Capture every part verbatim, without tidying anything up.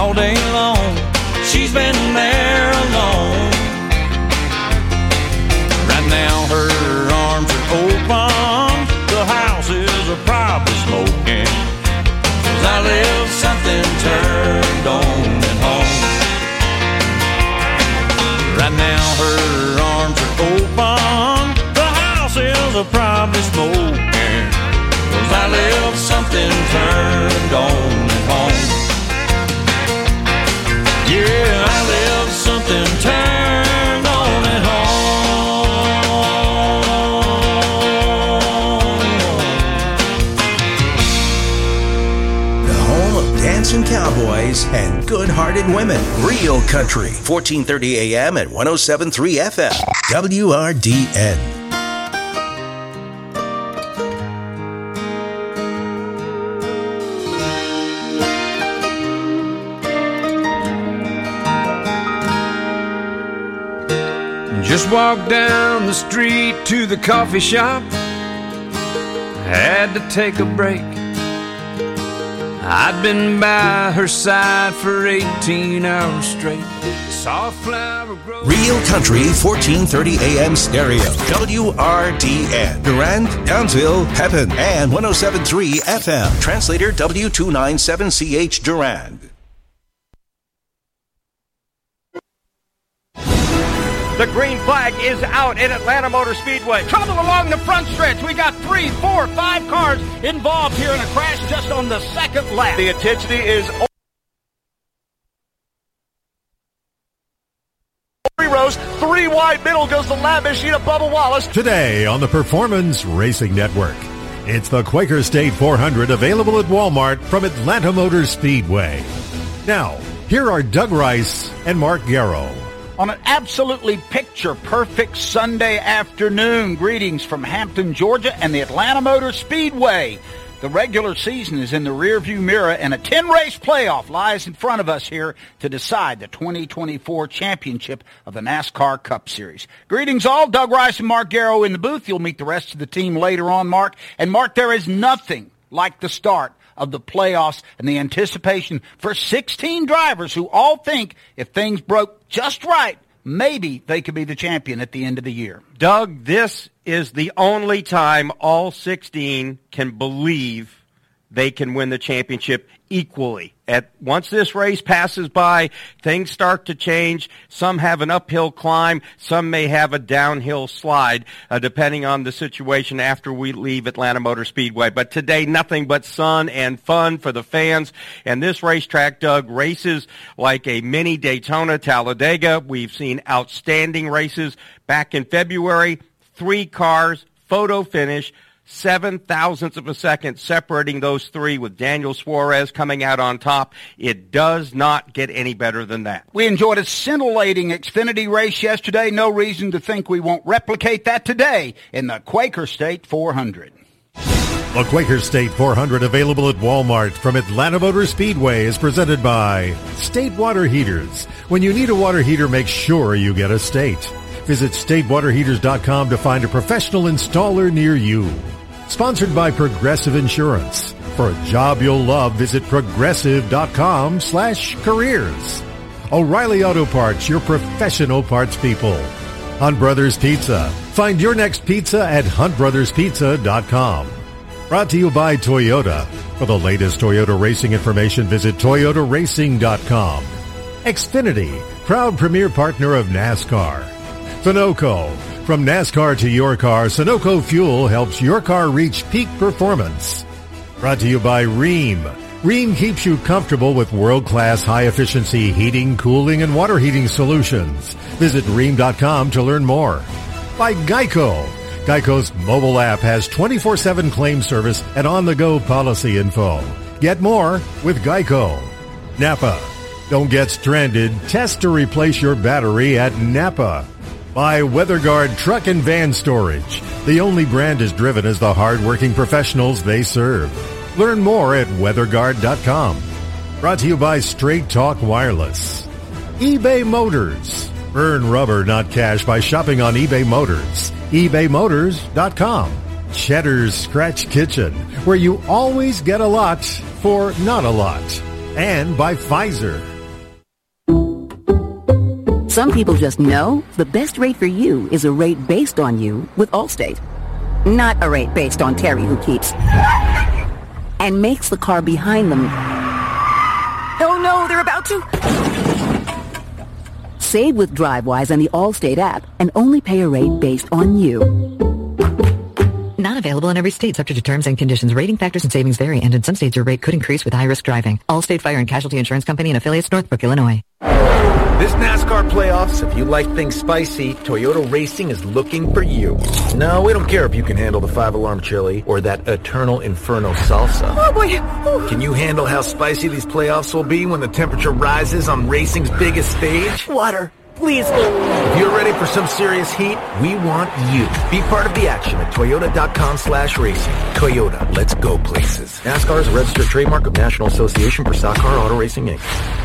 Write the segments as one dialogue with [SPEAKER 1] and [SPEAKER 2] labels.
[SPEAKER 1] all day long. She's been there alone. Right now her arms are open. The house is a probably smoking. 'Cause I left something turned on at home. Right now her arms are open. The house is a probably smoking. 'Cause I left something turned on at home. Yeah, I left something turned on at
[SPEAKER 2] home. The home of dancing cowboys and good-hearted women. Real Country, fourteen thirty A M at one oh seven point three F M. W R D N.
[SPEAKER 3] Just walked down the street to the coffee shop. Had to take a break. I'd been by her side for eighteen hours straight. Saw a flower grow.
[SPEAKER 2] Real Country, fourteen thirty A M stereo. W R D N. Durand, Townsville, Pepin, and one oh seven point three F M. Translator W two ninety-seven C H Durand.
[SPEAKER 4] The green flag is out at Atlanta Motor Speedway. Trouble along the front stretch. We got three, four, five cars involved here in a crash just on the second lap. The intensity is three rows, three wide middle goes the lap machine of Bubba Wallace.
[SPEAKER 5] Today on the Performance Racing Network, it's the Quaker State four hundred available at Walmart from Atlanta Motor Speedway. Now, here are Doug Rice and Mark Garrow.
[SPEAKER 4] On an absolutely picture-perfect Sunday afternoon, greetings from Hampton, Georgia, and the Atlanta Motor Speedway. The regular season is in the rearview mirror, and a ten-race playoff lies in front of us here to decide the twenty twenty-four championship of the NASCAR Cup Series. Greetings all. Doug Rice and Mark Garrow in the booth. You'll meet the rest of the team later on, Mark. And, Mark, there is nothing like the start of the playoffs and the anticipation for sixteen drivers who all think if things broke just right, maybe they could be the champion at the end of the year.
[SPEAKER 6] Doug, this is the only time all sixteen can believe they can win the championship equally. At once this race passes by, things start to change. Some have an uphill climb. Some may have a downhill slide, uh, depending on the situation after we leave Atlanta Motor Speedway. But today, nothing but sun and fun for the fans. And this racetrack, Doug, races like a mini Daytona Talladega. We've seen outstanding races back in February. Three cars, photo finish, seven thousandths of a second separating those three with Daniel Suarez coming out on top. It does not get any better than that.
[SPEAKER 4] We enjoyed a scintillating Xfinity race yesterday. No reason to think we won't replicate that today in the Quaker State four hundred.
[SPEAKER 5] The Quaker State four hundred available at Walmart from Atlanta Motor Speedway is presented by State Water Heaters. When you need a water heater, make sure you get a State. Visit state water heaters dot com to find a professional installer near you. Sponsored by Progressive Insurance. For a job you'll love, visit progressive.com slash careers. O'Reilly Auto Parts, your professional parts people. Hunt Brothers Pizza. Find your next pizza at hunt brothers pizza dot com. Brought to you by Toyota. For the latest Toyota racing information, visit toyota racing dot com. Xfinity, proud premier partner of NASCAR. Sunoco. From NASCAR to your car, Sunoco Fuel helps your car reach peak performance. Brought to you by Rheem. Rheem keeps you comfortable with world-class high-efficiency heating, cooling, and water heating solutions. Visit rheem dot com to learn more. By Geico. Geico's mobile app has twenty-four seven claim service and on-the-go policy info. Get more with Geico. Napa. Don't get stranded. Test to replace your battery at Napa. By WeatherGuard Truck and Van Storage. The only brand as driven as the hard-working professionals they serve. Learn more at weather guard dot com. Brought to you by Straight Talk Wireless. eBay Motors. Earn rubber, not cash, by shopping on eBay Motors. ebay motors dot com. Cheddar's Scratch Kitchen, where you always get a lot for not a lot. And by Pfizer.
[SPEAKER 7] Some people just know the best rate for you is a rate based on you with Allstate. Not a rate based on Terry who keeps and makes the car behind them. Oh no, they're about to. Save with DriveWise and the Allstate app and only pay a rate based on you.
[SPEAKER 8] Not available in every state, subject to terms and conditions. Rating factors and savings vary, and in some states your rate could increase with high-risk driving. Allstate Fire and Casualty Insurance Company and affiliates, Northbrook, Illinois.
[SPEAKER 9] This NASCAR playoffs, if you like things spicy, Toyota Racing is looking for you. No, we don't care if you can handle the five-alarm chili or that Eternal Inferno salsa.
[SPEAKER 7] Oh, boy. Ooh.
[SPEAKER 9] Can you handle how spicy these playoffs will be when the temperature rises on racing's biggest stage?
[SPEAKER 7] Water. Please.
[SPEAKER 9] If you're ready for some serious heat, we want you. Be part of the action at toyota.com slash racing. Toyota, let's go places. NASCAR is a registered trademark of National Association for Stock Car Auto Racing, Incorporated.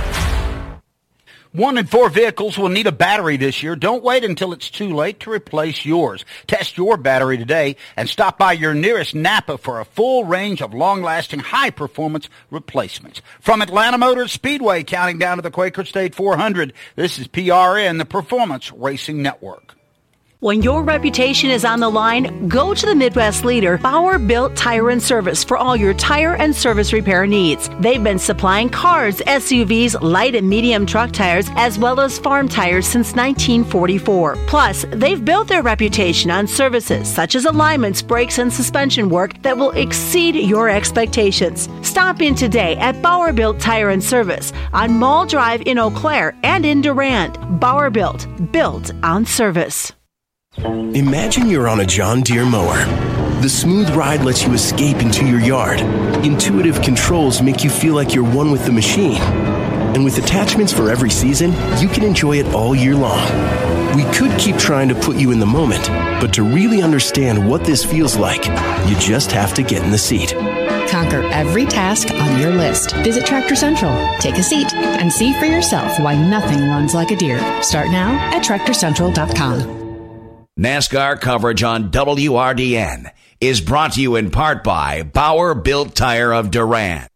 [SPEAKER 4] One in four vehicles will need a battery this year. Don't wait until it's too late to replace yours. Test your battery today and stop by your nearest Napa for a full range of long-lasting, high-performance replacements. From Atlanta Motor Speedway, counting down to the Quaker State four hundred, this is P R N, the Performance Racing Network.
[SPEAKER 10] When your reputation is on the line, go to the Midwest leader, Bauer Built Tire and Service, for all your tire and service repair needs. They've been supplying cars, S U Vs, light and medium truck tires, as well as farm tires since nineteen forty-four. Plus, they've built their reputation on services such as alignments, brakes, and suspension work that will exceed your expectations. Stop in today at Bauer Built Tire and Service on Mall Drive in Eau Claire and in Durant. Bauer Built, built on service.
[SPEAKER 11] Imagine you're on a John Deere mower. The smooth ride lets you escape into your yard. Intuitive controls make you feel like you're one with the machine. And with attachments for every season, you can enjoy it all year long. We could keep trying to put you in the moment, but to really understand what this feels like, you just have to get in the seat.
[SPEAKER 12] Conquer every task on your list. Visit Tractor Central, take a seat, and see for yourself why nothing runs like a Deere. Start now at tractor central dot com.
[SPEAKER 13] NASCAR coverage on W R D N is brought to you in part by Bauer Built Tire of Durant.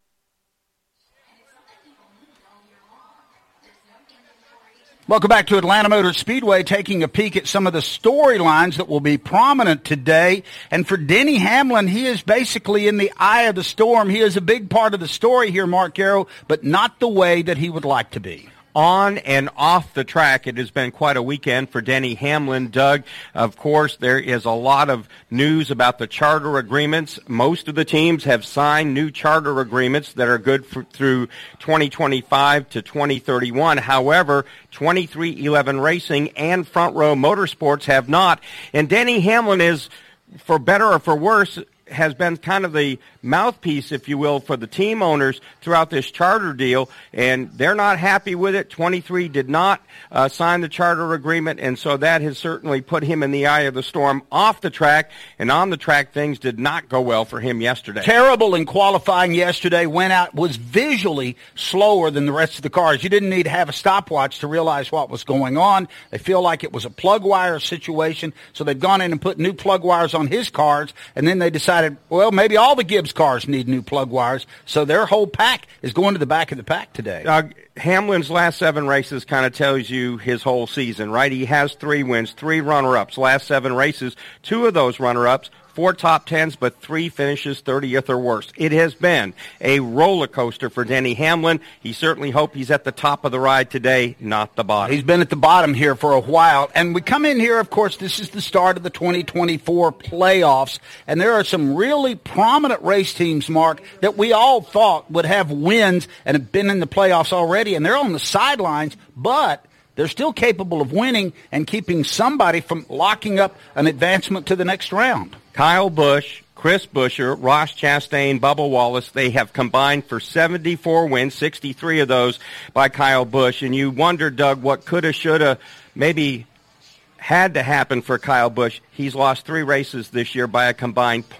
[SPEAKER 4] Welcome back to Atlanta Motor Speedway, taking a peek at some of the storylines that will be prominent today. And for Denny Hamlin, he is basically in the eye of the storm. He is a big part of the story here, Mark Garrow, but not the way that he would like to be.
[SPEAKER 6] On and off the track, it has been quite a weekend for Denny Hamlin. Doug, of course, there is a lot of news about the charter agreements. Most of the teams have signed new charter agreements that are good for, through twenty twenty-five to twenty thirty-one. However, twenty-three eleven Racing and Front Row Motorsports have not. And Denny Hamlin is, for better or for worse, has been kind of the mouthpiece, if you will, for the team owners throughout this charter deal, and they're not happy with it. twenty-three did not uh, sign the charter agreement, and so that has certainly put him in the eye of the storm off the track, and on the track things did not go well for him yesterday.
[SPEAKER 4] Terrible in qualifying yesterday, went out, was visually slower than the rest of the cars. You didn't need to have a stopwatch to realize what was going on. They feel like it was a plug wire situation, so they've gone in and put new plug wires on his cars, and then they decided, well, maybe all the Gibbs cars need new plug wires, so their whole pack is going to the back of the pack today.
[SPEAKER 6] Uh, Hamlin's last seven races kind of tells you his whole season, right? He has three wins, three runner-ups. Last seven races, two of those runner-ups, four top tens, but three finishes thirtieth or worse. It has been a roller coaster for Denny Hamlin. He certainly hopes he's at the top of the ride today, not the bottom.
[SPEAKER 4] He's been at the bottom here for a while. And we come in here, of course, this is the start of the twenty twenty-four playoffs. And there are some really prominent race teams, Mark, that we all thought would have wins and have been in the playoffs already. And they're on the sidelines, but they're still capable of winning and keeping somebody from locking up an advancement to the next round.
[SPEAKER 6] Kyle Busch, Chris Buescher, Ross Chastain, Bubba Wallace, they have combined for seventy-four wins, sixty-three of those by Kyle Busch. And you wonder, Doug, what coulda, shoulda, maybe had to happen for Kyle Busch. He's lost three races this year by a combined point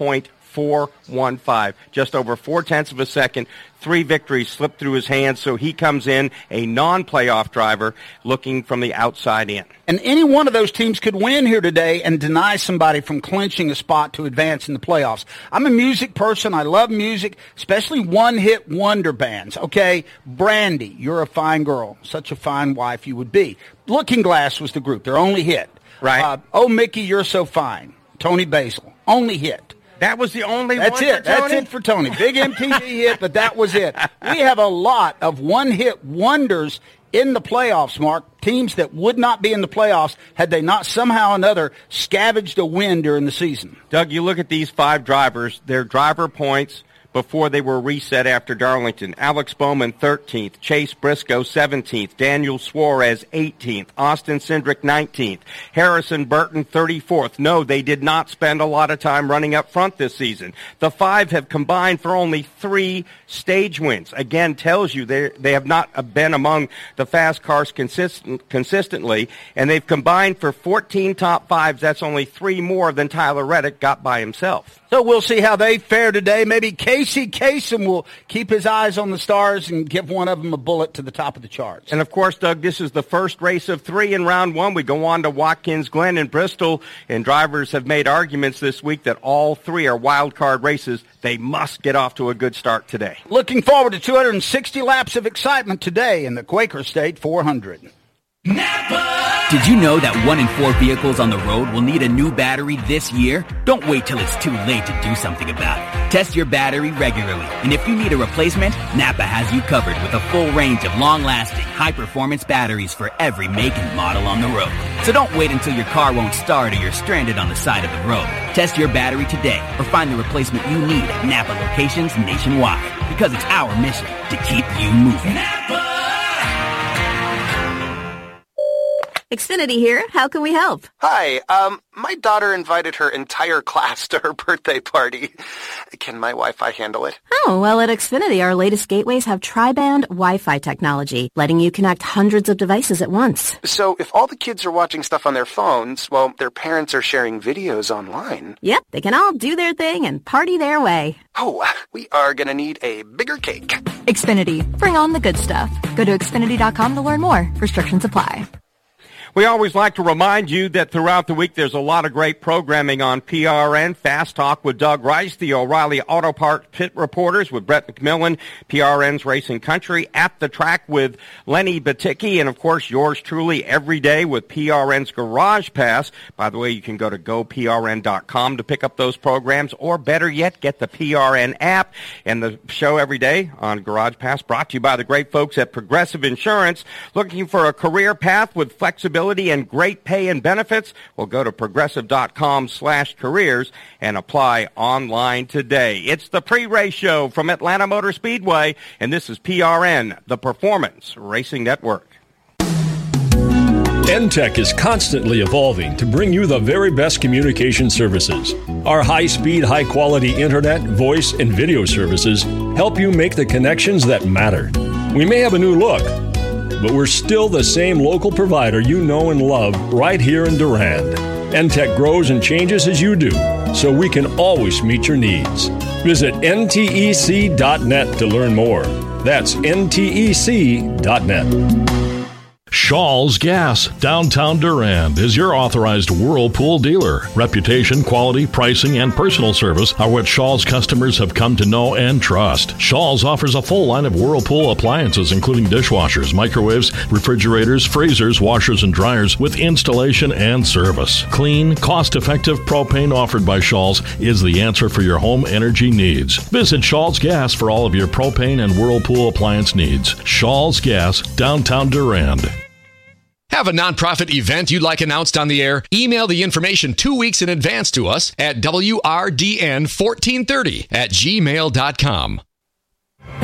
[SPEAKER 6] four one five. Just over four-tenths of a second. Three victories slipped through his hands, so he comes in a non-playoff driver looking from the outside in.
[SPEAKER 4] And any one of those teams could win here today and deny somebody from clinching a spot to advance in the playoffs. I'm a music person. I love music, especially one-hit wonder bands. Okay, Brandy, You're a Fine Girl. Such a fine wife you would be. Looking Glass was the group, their only hit.
[SPEAKER 6] Right.
[SPEAKER 4] Uh, oh, Mickey, You're So Fine. Tony Basil, only hit.
[SPEAKER 6] That was the only
[SPEAKER 4] That's
[SPEAKER 6] one
[SPEAKER 4] it.
[SPEAKER 6] for Tony?
[SPEAKER 4] That's it for Tony. Big M T V hit, but that was it. We have a lot of one-hit wonders in the playoffs, Mark. Teams that would not be in the playoffs had they not somehow or another scavenged a win during the season.
[SPEAKER 6] Doug, you look at these five drivers, their driver points before they were reset after Darlington. Alex Bowman, thirteenth. Chase Briscoe, seventeenth. Daniel Suarez, eighteenth. Austin Cindric, nineteenth. Harrison Burton, thirty-fourth. No, they did not spend a lot of time running up front this season. The five have combined for only three stage wins. Again, tells you they they have not been among the fast cars consistent, consistently, and they've combined for fourteen top fives. That's only three more than Tyler Reddick got by himself.
[SPEAKER 4] So we'll see how they fare today. Maybe Casey Kasem will keep his eyes on the stars and give one of them a bullet to the top of the charts.
[SPEAKER 6] And, of course, Doug, this is the first race of three in round one. We go on to Watkins Glen and Bristol, and drivers have made arguments this week that all three are wild card races. They must get off to a good start today.
[SPEAKER 4] Looking forward to two hundred sixty laps of excitement today in the Quaker State four hundred.
[SPEAKER 14] Did you know that one in four vehicles on the road will need a new battery this year? Don't wait till it's too late to do something about it. Test your battery regularly, and if you need a replacement, Napa has you covered with a full range of long-lasting, high-performance batteries for every make and model on the road. So don't wait until your car won't start or you're stranded on the side of the road. Test your battery today or find the replacement you need at Napa locations nationwide, because it's our mission to keep you moving. Napa!
[SPEAKER 15] Xfinity here. How can we help?
[SPEAKER 16] Hi. Um, my daughter invited her entire class to her birthday party. Can my Wi-Fi handle it?
[SPEAKER 15] Oh, well, at Xfinity, our latest gateways have tri-band Wi-Fi technology, letting you connect hundreds of devices at once.
[SPEAKER 16] So if all the kids are watching stuff on their phones, well, their parents are sharing videos online.
[SPEAKER 15] Yep, they can all do their thing and party their way.
[SPEAKER 16] Oh, we are going to need a bigger cake.
[SPEAKER 17] Xfinity. Bring on the good stuff. Go to Xfinity dot com to learn more. Restrictions apply.
[SPEAKER 6] We always like to remind you that throughout the week there's a lot of great programming on P R N. Fast Talk with Doug Rice, the O'Reilly Auto Parts Pit Reporters with Brett McMillan, P R N's Racing Country, At the Track with Lenny Baticki, and, of course, yours truly every day with P R N's Garage Pass. By the way, you can go to go P R N dot com to pick up those programs, or better yet, get the P R N app. And the show every day on Garage Pass brought to you by the great folks at Progressive Insurance. Looking for a career path with flexibility and great pay and benefits? Well, go to progressive dot com slash careers and apply online today. It's the pre-race show from Atlanta Motor Speedway, and this is P R N, the Performance Racing Network.
[SPEAKER 18] N T E C is constantly evolving to bring you the very best communication services. Our high-speed, high-quality internet, voice, and video services help you make the connections that matter. We may have a new look, but we're still the same local provider you know and love right here in Durand. N T E C grows and changes as you do, so we can always meet your needs. Visit N T E C dot net to learn more. That's N T E C dot net.
[SPEAKER 19] Shaw's Gas, downtown Durand, is your authorized Whirlpool dealer. Reputation, quality, pricing, and personal service are what Shaw's customers have come to know and trust. Shaw's offers a full line of Whirlpool appliances, including dishwashers, microwaves, refrigerators, freezers, washers, and dryers, with installation and service. Clean, cost-effective propane offered by Shaw's is the answer for your home energy needs. Visit Shaw's Gas for all of your propane and Whirlpool appliance needs. Shaw's Gas, downtown Durand.
[SPEAKER 20] Have a nonprofit event you'd like announced on the air? Email the information two weeks in advance to us at W R D N fourteen thirty at gmail dot com.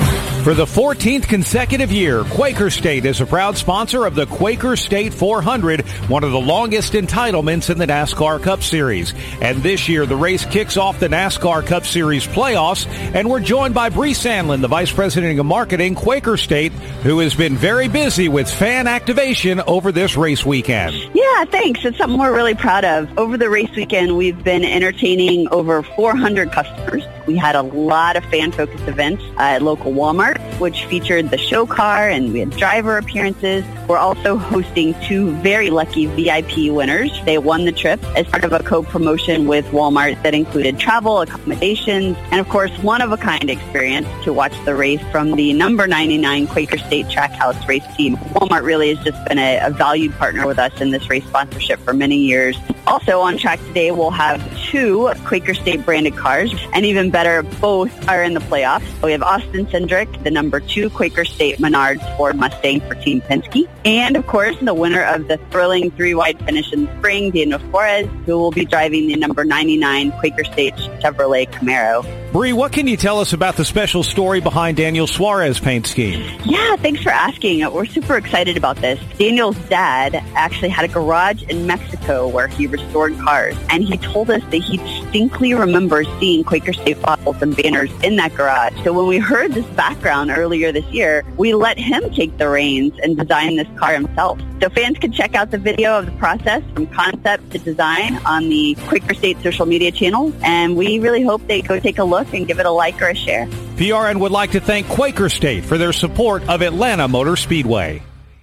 [SPEAKER 4] For the fourteenth consecutive year, Quaker State is a proud sponsor of the Quaker State four hundred, one of the longest entitlements in the NASCAR Cup Series. And this year, the race kicks off the NASCAR Cup Series playoffs, and we're joined by Bree Sandlin, the Vice President of Marketing, Quaker State, who has been very busy with fan activation over this race weekend.
[SPEAKER 21] Yeah, thanks. It's something we're really proud of. Over the race weekend, we've been entertaining over four hundred customers. We had a lot of fan-focused events at local Walmart, which featured the show car, and we had driver appearances. We're also hosting two very lucky V I P winners. They won the trip as part of a co-promotion with Walmart that included travel, accommodations, and of course, one-of-a-kind experience to watch the race from the number ninety-nine Quaker State Trackhouse race team. Walmart really has just been a, a valued partner with us in this race sponsorship for many years. Also on track today, we'll have two Quaker State branded cars, and even better, both are in the playoffs. We have Austin Cindric, the number two Quaker State Menards Ford Mustang for Team Penske, and of course, the winner of the thrilling three-wide finish in the spring, Daniel Suarez, who will be driving the number ninety-nine Quaker State Chevrolet Camaro.
[SPEAKER 4] Bree, what can you tell us about the special story behind Daniel Suarez paint scheme?
[SPEAKER 21] Yeah, thanks for asking. We're super excited about this. Daniel's dad actually had a garage in Mexico where he restored cars, and he told us that he distinctly remembers seeing Quaker State bottles and banners in that garage. So when we heard this background earlier this year, we let him take the reins and design this car himself. So fans can check out the video of the process from concept to design on the Quaker State social media channel, and we really hope they go take a look and give it a like or a share.
[SPEAKER 4] P R N would like to thank Quaker State for their support of Atlanta Motor Speedway.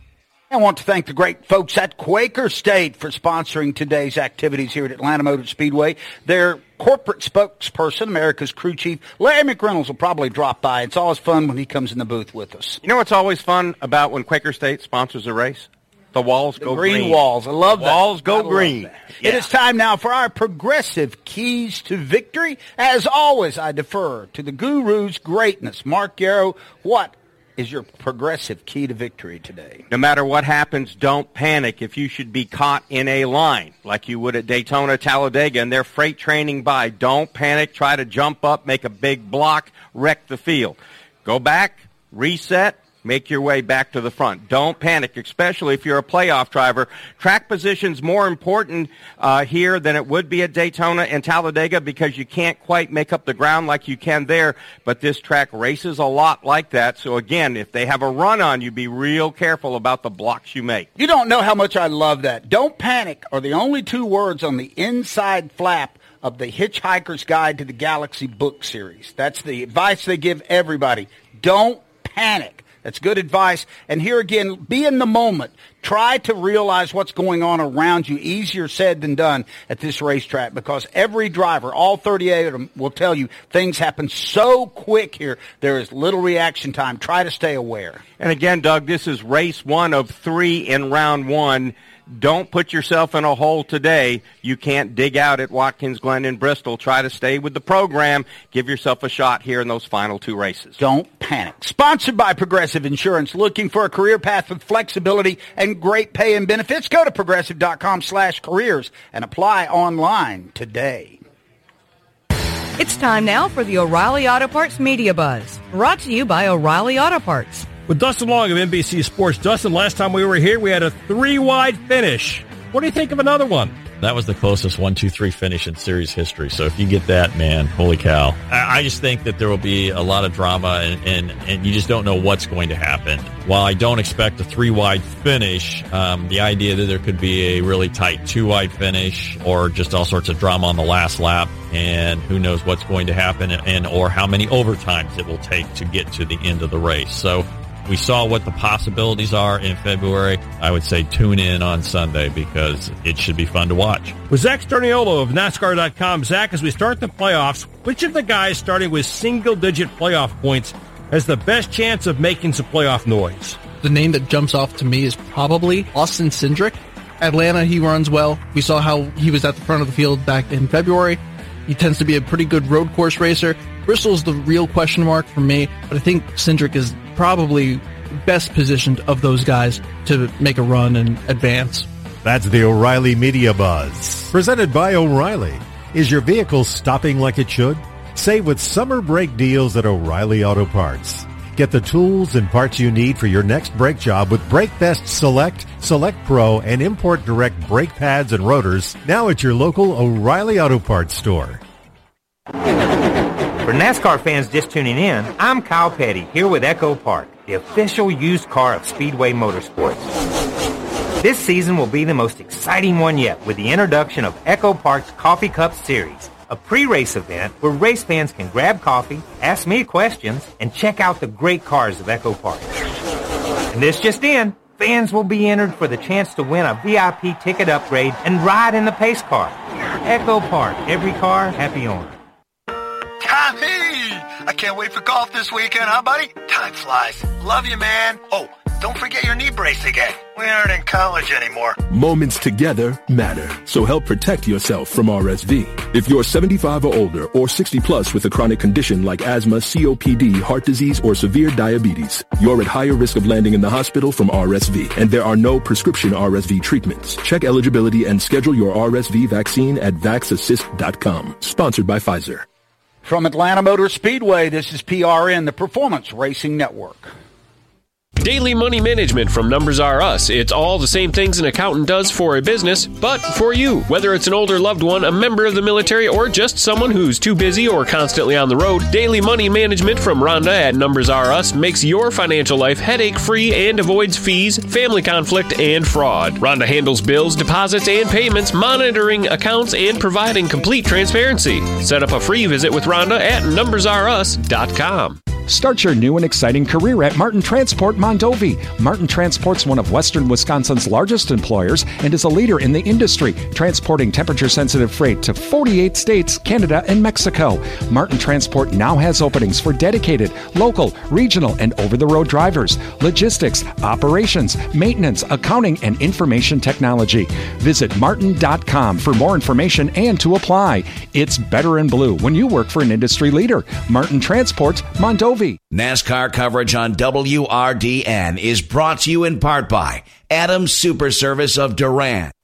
[SPEAKER 4] I want to thank the great folks at Quaker State for sponsoring today's activities here at Atlanta Motor Speedway. Their corporate spokesperson, America's crew chief, Larry McReynolds, will probably drop by. It's always fun when he comes in the booth with us.
[SPEAKER 6] You know what's always fun about when Quaker State sponsors a race? The walls
[SPEAKER 4] the
[SPEAKER 6] go
[SPEAKER 4] green.
[SPEAKER 6] green.
[SPEAKER 4] walls. I love
[SPEAKER 6] the
[SPEAKER 4] that.
[SPEAKER 6] Walls go
[SPEAKER 4] I
[SPEAKER 6] green.
[SPEAKER 4] Yeah. It is time now for our progressive keys to victory. As always, I defer to the guru's greatness. Mark Yarrow, what is your progressive key to victory today?
[SPEAKER 6] No matter what happens, don't panic. If you should be caught in a line like you would at Daytona, Talladega, and they're freight training by, don't panic. Try to jump up, make a big block, wreck the field. Go back, reset, make your way back to the front. Don't panic, especially if you're a playoff driver. Track position's more important uh, here than it would be at Daytona and Talladega because you can't quite make up the ground like you can there, but this track races a lot like that. So, again, if they have a run on you, be real careful about the blocks you make.
[SPEAKER 4] You don't know how much I love that. Don't panic are the only two words on the inside flap of the Hitchhiker's Guide to the Galaxy book series. That's the advice they give everybody. Don't panic. That's good advice. And here again, be in the moment. Try to realize what's going on around you. Easier said than done at this racetrack because every driver, all thirty-eight of them, will tell you things happen so quick here. There is little reaction time. Try to stay aware.
[SPEAKER 6] And again, Doug, this is race one of three in round one. Don't put yourself in a hole today. You can't dig out at Watkins Glen and Bristol. Try to stay with the program. Give yourself a shot here in those final two races.
[SPEAKER 4] Don't panic. Sponsored by Progressive Insurance. Looking for a career path with flexibility and great pay and benefits? Go to progressive.com slash careers and apply online today.
[SPEAKER 22] It's time now for the O'Reilly Auto Parts Media Buzz. Brought to you by O'Reilly Auto Parts.
[SPEAKER 18] With Dustin Long of N B C Sports. Dustin, last time we were here, we had a three-wide finish. What do you think of another one?
[SPEAKER 23] That was the closest one two three finish in series history. So if you get that, man, holy cow. I, I just think that there will be a lot of drama, and, and, and you just don't know what's going to happen. While I don't expect a three-wide finish, um, the idea that there could be a really tight two-wide finish or just all sorts of drama on the last lap, and who knows what's going to happen and or how many overtimes it will take to get to the end of the race. So we saw what the possibilities are in February. I would say tune in on Sunday because it should be fun to watch.
[SPEAKER 18] With Zach Sterniolo of NASCAR dot com, Zach, as we start the playoffs, which of the guys starting with single-digit playoff points has the best chance of making some playoff noise?
[SPEAKER 24] The name that jumps off to me is probably Austin Cindric. Atlanta, he runs well. We saw how he was at the front of the field back in February. He tends to be a pretty good road course racer. Bristol's the real question mark for me, but I think Cindric is probably best positioned of those guys to make a run and advance.
[SPEAKER 5] That's the O'Reilly Media Buzz. Presented by O'Reilly. Is your vehicle stopping like it should? Save with summer break deals at O'Reilly Auto Parts. Get the tools and parts you need for your next brake job with Brake Best Select, Select Pro, and Import Direct brake pads and rotors now at your local O'Reilly Auto Parts store.
[SPEAKER 1] For NASCAR fans just tuning in, I'm Kyle Petty here with Echo Park, the official used car of Speedway Motorsports. This season will be the most exciting one yet with the introduction of Echo Park's Coffee Cup Series, a pre-race event where race fans can grab coffee, ask me questions, and check out the great cars of Echo Park. And this just in, fans will be entered for the chance to win a V I P ticket upgrade and ride in the pace car. Echo Park, every car, happy owner.
[SPEAKER 2] Tommy! I can't wait for golf this weekend, huh, buddy? Time flies. Love you, man. Oh, don't forget your knee brace again. We aren't in college anymore.
[SPEAKER 3] Moments together matter, so help protect yourself from R S V. If you're seventy-five or older or sixty plus with a chronic condition like asthma, C O P D, heart disease, or severe diabetes, you're at higher risk of landing in the hospital from R S V, and there are no prescription R S V treatments. Check eligibility and schedule your R S V vaccine at vax assist dot com. Sponsored by Pfizer.
[SPEAKER 4] From Atlanta Motor Speedway, this is P R N, the Performance Racing Network.
[SPEAKER 8] Daily money management from Numbers R Us. It's all the same things an accountant does for a business, but for you. Whether it's an older loved one, a member of the military, or just someone who's too busy or constantly on the road, daily money management from Rhonda at Numbers R Us makes your financial life headache-free and avoids fees, family conflict, and fraud. Rhonda handles bills, deposits, and payments, monitoring accounts, and providing complete transparency. Set up a free visit with Rhonda at numbers r us dot com.
[SPEAKER 25] Start your new and exciting career at Martin Transport Mondovi. Martin Transport's one of western Wisconsin's largest employers and is a leader in the industry, transporting temperature-sensitive freight to forty-eight states, Canada, and Mexico. Martin Transport now has openings for dedicated, local, regional, and over-the-road drivers, logistics, operations, maintenance, accounting, and information technology. Visit martin dot com for more information and to apply. It's better in blue when you work for an industry leader. Martin Transport Mondovi.
[SPEAKER 13] NASCAR coverage on W R D N is brought to you in part by Adams Super Service of Durant.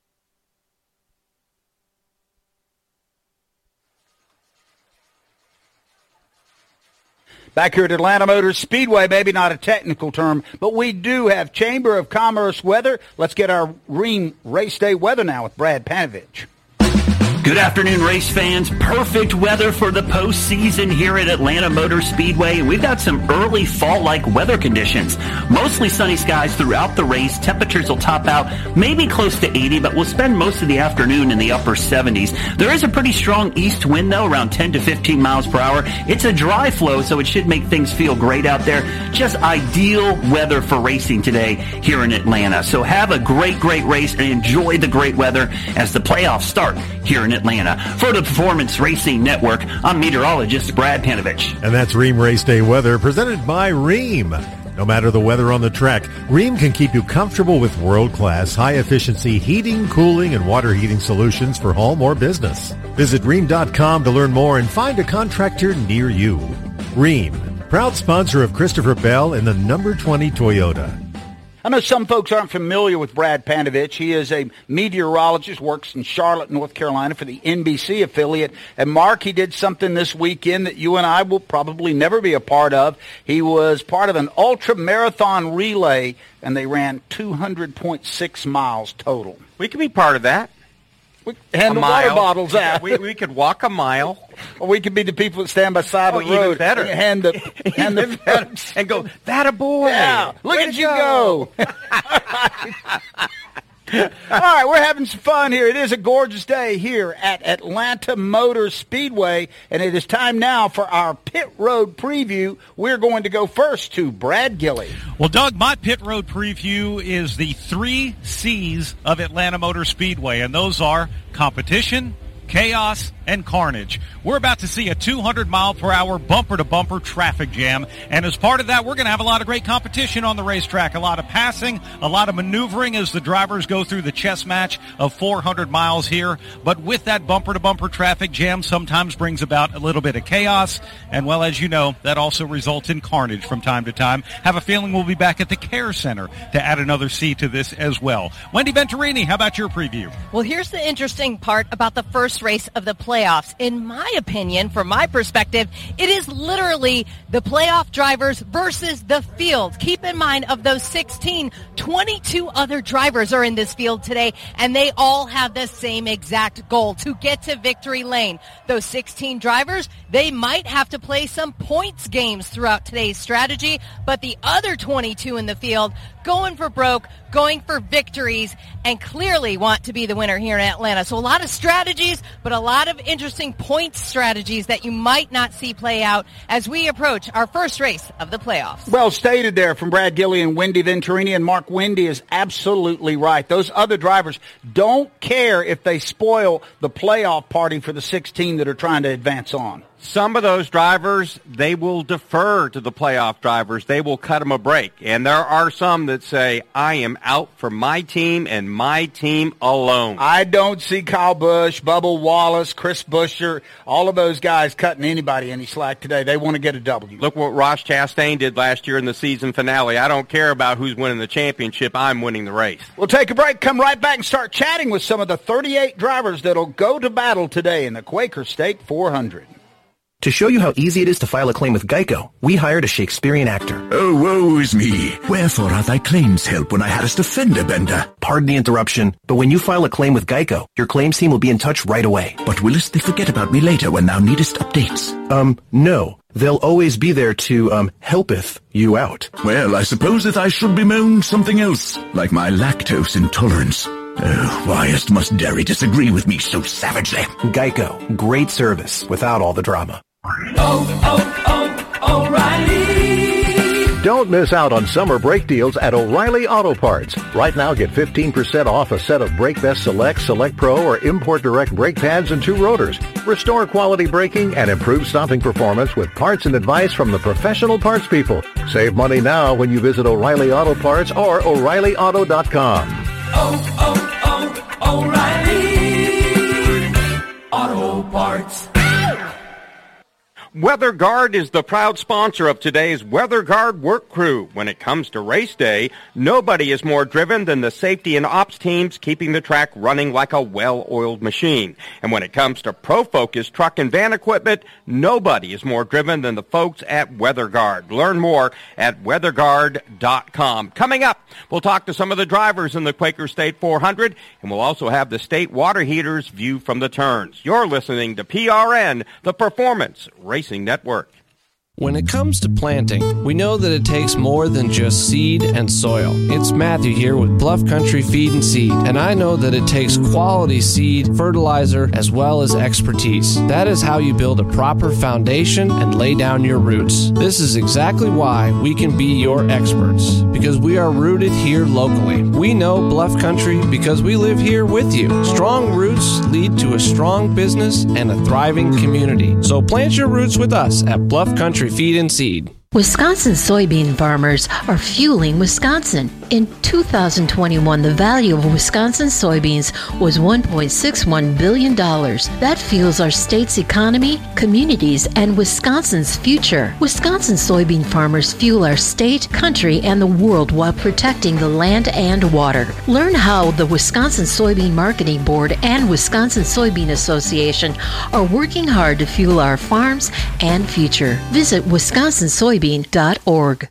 [SPEAKER 4] Back here at Atlanta Motor Speedway, maybe not a technical term, but we do have Chamber of Commerce weather. Let's get our Ream Race Day weather now with Brad Panovich.
[SPEAKER 26] Good afternoon, race fans. Perfect weather for the postseason here at Atlanta Motor Speedway. We've got some early fall-like weather conditions. Mostly sunny skies throughout the race. Temperatures will top out maybe close to eighty, but we'll spend most of the afternoon in the upper seventies. There is a pretty strong east wind, though, around ten to fifteen miles per hour. It's a dry flow, so it should make things feel great out there. Just ideal weather for racing today here in Atlanta. So have a great, great race and enjoy the great weather as the playoffs start here in Atlanta. For the Performance Racing Network, I'm meteorologist Brad Panovich.
[SPEAKER 5] And that's Ream Race Day weather presented by Ream. No matter the weather on the track, Ream can keep you comfortable with world-class, high-efficiency heating, cooling, and water heating solutions for home or business. Visit ream dot com to learn more and find a contractor near you. Ream, proud sponsor of Christopher Bell in the number twenty Toyota.
[SPEAKER 4] I know some folks aren't familiar with Brad Panovich. He is a meteorologist, works in Charlotte, North Carolina for the N B C affiliate. And, Mark, he did something this weekend that you and I will probably never be a part of. He was part of an ultra-marathon relay, and they ran two hundred point six miles total.
[SPEAKER 6] We could be part of that.
[SPEAKER 4] We hand
[SPEAKER 6] a
[SPEAKER 4] the
[SPEAKER 6] mile.
[SPEAKER 4] water bottles out.
[SPEAKER 6] we, we could walk a mile.
[SPEAKER 4] Or we could be the people that stand by the side
[SPEAKER 6] oh,
[SPEAKER 4] of the road.
[SPEAKER 6] Even better.
[SPEAKER 4] And hand the, hand the
[SPEAKER 6] better. And go, that a boy.
[SPEAKER 4] Yeah, look
[SPEAKER 6] Way
[SPEAKER 4] at
[SPEAKER 6] to
[SPEAKER 4] you go. go. All right, we're having some fun here. It is a gorgeous day here at Atlanta Motor Speedway, and it is time now for our pit road preview. We're going to go first to Brad Gilley.
[SPEAKER 27] Well, Doug, my pit road preview is the three C's of Atlanta Motor Speedway, and those are competition, chaos, and carnage. We're about to see a two hundred mile per hour bumper-to-bumper traffic jam, and as part of that, we're going to have a lot of great competition on the racetrack, a lot of passing, a lot of maneuvering as the drivers go through the chess match of four hundred miles here. But with that bumper-to-bumper traffic jam sometimes brings about a little bit of chaos, and well, as you know, that also results in carnage from time to time. Have a feeling we'll be back at the Care Center to add another C to this as well. Wendy Venturini, how about your preview?
[SPEAKER 28] Well, here's the interesting part about the first race of the play
[SPEAKER 22] playoffs. In my opinion, from my perspective, it is literally the playoff drivers versus the field. Keep in mind, of those sixteen, twenty-two other drivers are in this field today, and they all have the same exact goal, to get to victory lane. Those sixteen drivers, they might have to play some points games throughout today's strategy, but the other twenty-two in the field going for broke, going for victories, and clearly want to be the winner here in Atlanta. So a lot of strategies, but a lot of interesting points strategies that you might not see play out as we approach our first race of the playoffs.
[SPEAKER 4] Well stated there from Brad Gilly and Wendy Venturini, and Mark Wendy is absolutely right. Those other drivers don't care if they spoil the playoff party for the sixteen that are trying to advance on.
[SPEAKER 6] Some of those drivers, they will defer to the playoff drivers. They will cut them a break. And there are some that say, I am out for my team and my team alone.
[SPEAKER 4] I don't see Kyle Busch, Bubba Wallace, Chris Buescher, all of those guys cutting anybody any slack today. They want to get a W.
[SPEAKER 6] Look what Ross Chastain did last year in the season finale. I don't care about who's winning the championship. I'm winning the race.
[SPEAKER 4] We'll take a break, come right back and start chatting with some of the thirty-eight drivers that'll go to battle today in the Quaker State four hundred.
[SPEAKER 7] To show you how easy it is to file a claim with Geico, we hired a Shakespearean actor.
[SPEAKER 9] Oh, woe is me. Wherefore are thy claims help when I hadst a fender bender?
[SPEAKER 7] Pardon the interruption, but when you file a claim with Geico, your claims team will be in touch right away.
[SPEAKER 9] But willest they forget about me later when thou needest updates?
[SPEAKER 7] Um, no. They'll always be there to, um, helpeth you out.
[SPEAKER 9] Well, I suppose that I should bemoan something else, like my lactose intolerance. Oh, whyest must Derry disagree with me so savagely?
[SPEAKER 7] Geico. Great service without all the drama.
[SPEAKER 10] Oh, oh, oh, O'Reilly!
[SPEAKER 5] Don't miss out on summer brake deals at O'Reilly Auto Parts. Right now, get fifteen percent off a set of Brake Best Select, Select Pro, or Import Direct brake pads and two rotors. Restore quality braking and improve stopping performance with parts and advice from the professional parts people. Save money now when you visit O'Reilly Auto Parts or O'Reilly Auto dot com.
[SPEAKER 10] Oh, oh, oh, O'Reilly Auto Parts.
[SPEAKER 6] WeatherGuard is the proud sponsor of today's WeatherGuard Work Crew. When it comes to race day, nobody is more driven than the safety and ops teams keeping the track running like a well-oiled machine. And when it comes to ProFocus truck and van equipment, nobody is more driven than the folks at WeatherGuard. Learn more at weather guard dot com. Coming up, we'll talk to some of the drivers in the Quaker State four hundred, and we'll also have the state water heaters view from the turns. You're listening to P R N, the Performance Racing Network.
[SPEAKER 11] When it comes to planting, we know that it takes more than just seed and soil. It's Matthew here with Bluff Country Feed and Seed, and I know that it takes quality seed, fertilizer, as well as expertise. That is how you build a proper foundation and lay down your roots. This is exactly why we can be your experts, because we are rooted here locally. We know Bluff Country because we live here with you. Strong roots lead to a strong business and a thriving community. So plant your roots with us at Bluff Country Feed and Seed.
[SPEAKER 12] Wisconsin soybean farmers are fueling Wisconsin. In two thousand twenty-one, the value of Wisconsin soybeans was one point six one billion dollars. That fuels our state's economy, communities, and Wisconsin's future. Wisconsin soybean farmers fuel our state, country, and the world while protecting the land and water. Learn how the Wisconsin Soybean Marketing Board and Wisconsin Soybean Association are working hard to fuel our farms and future. Visit wisconsin soybean dot org.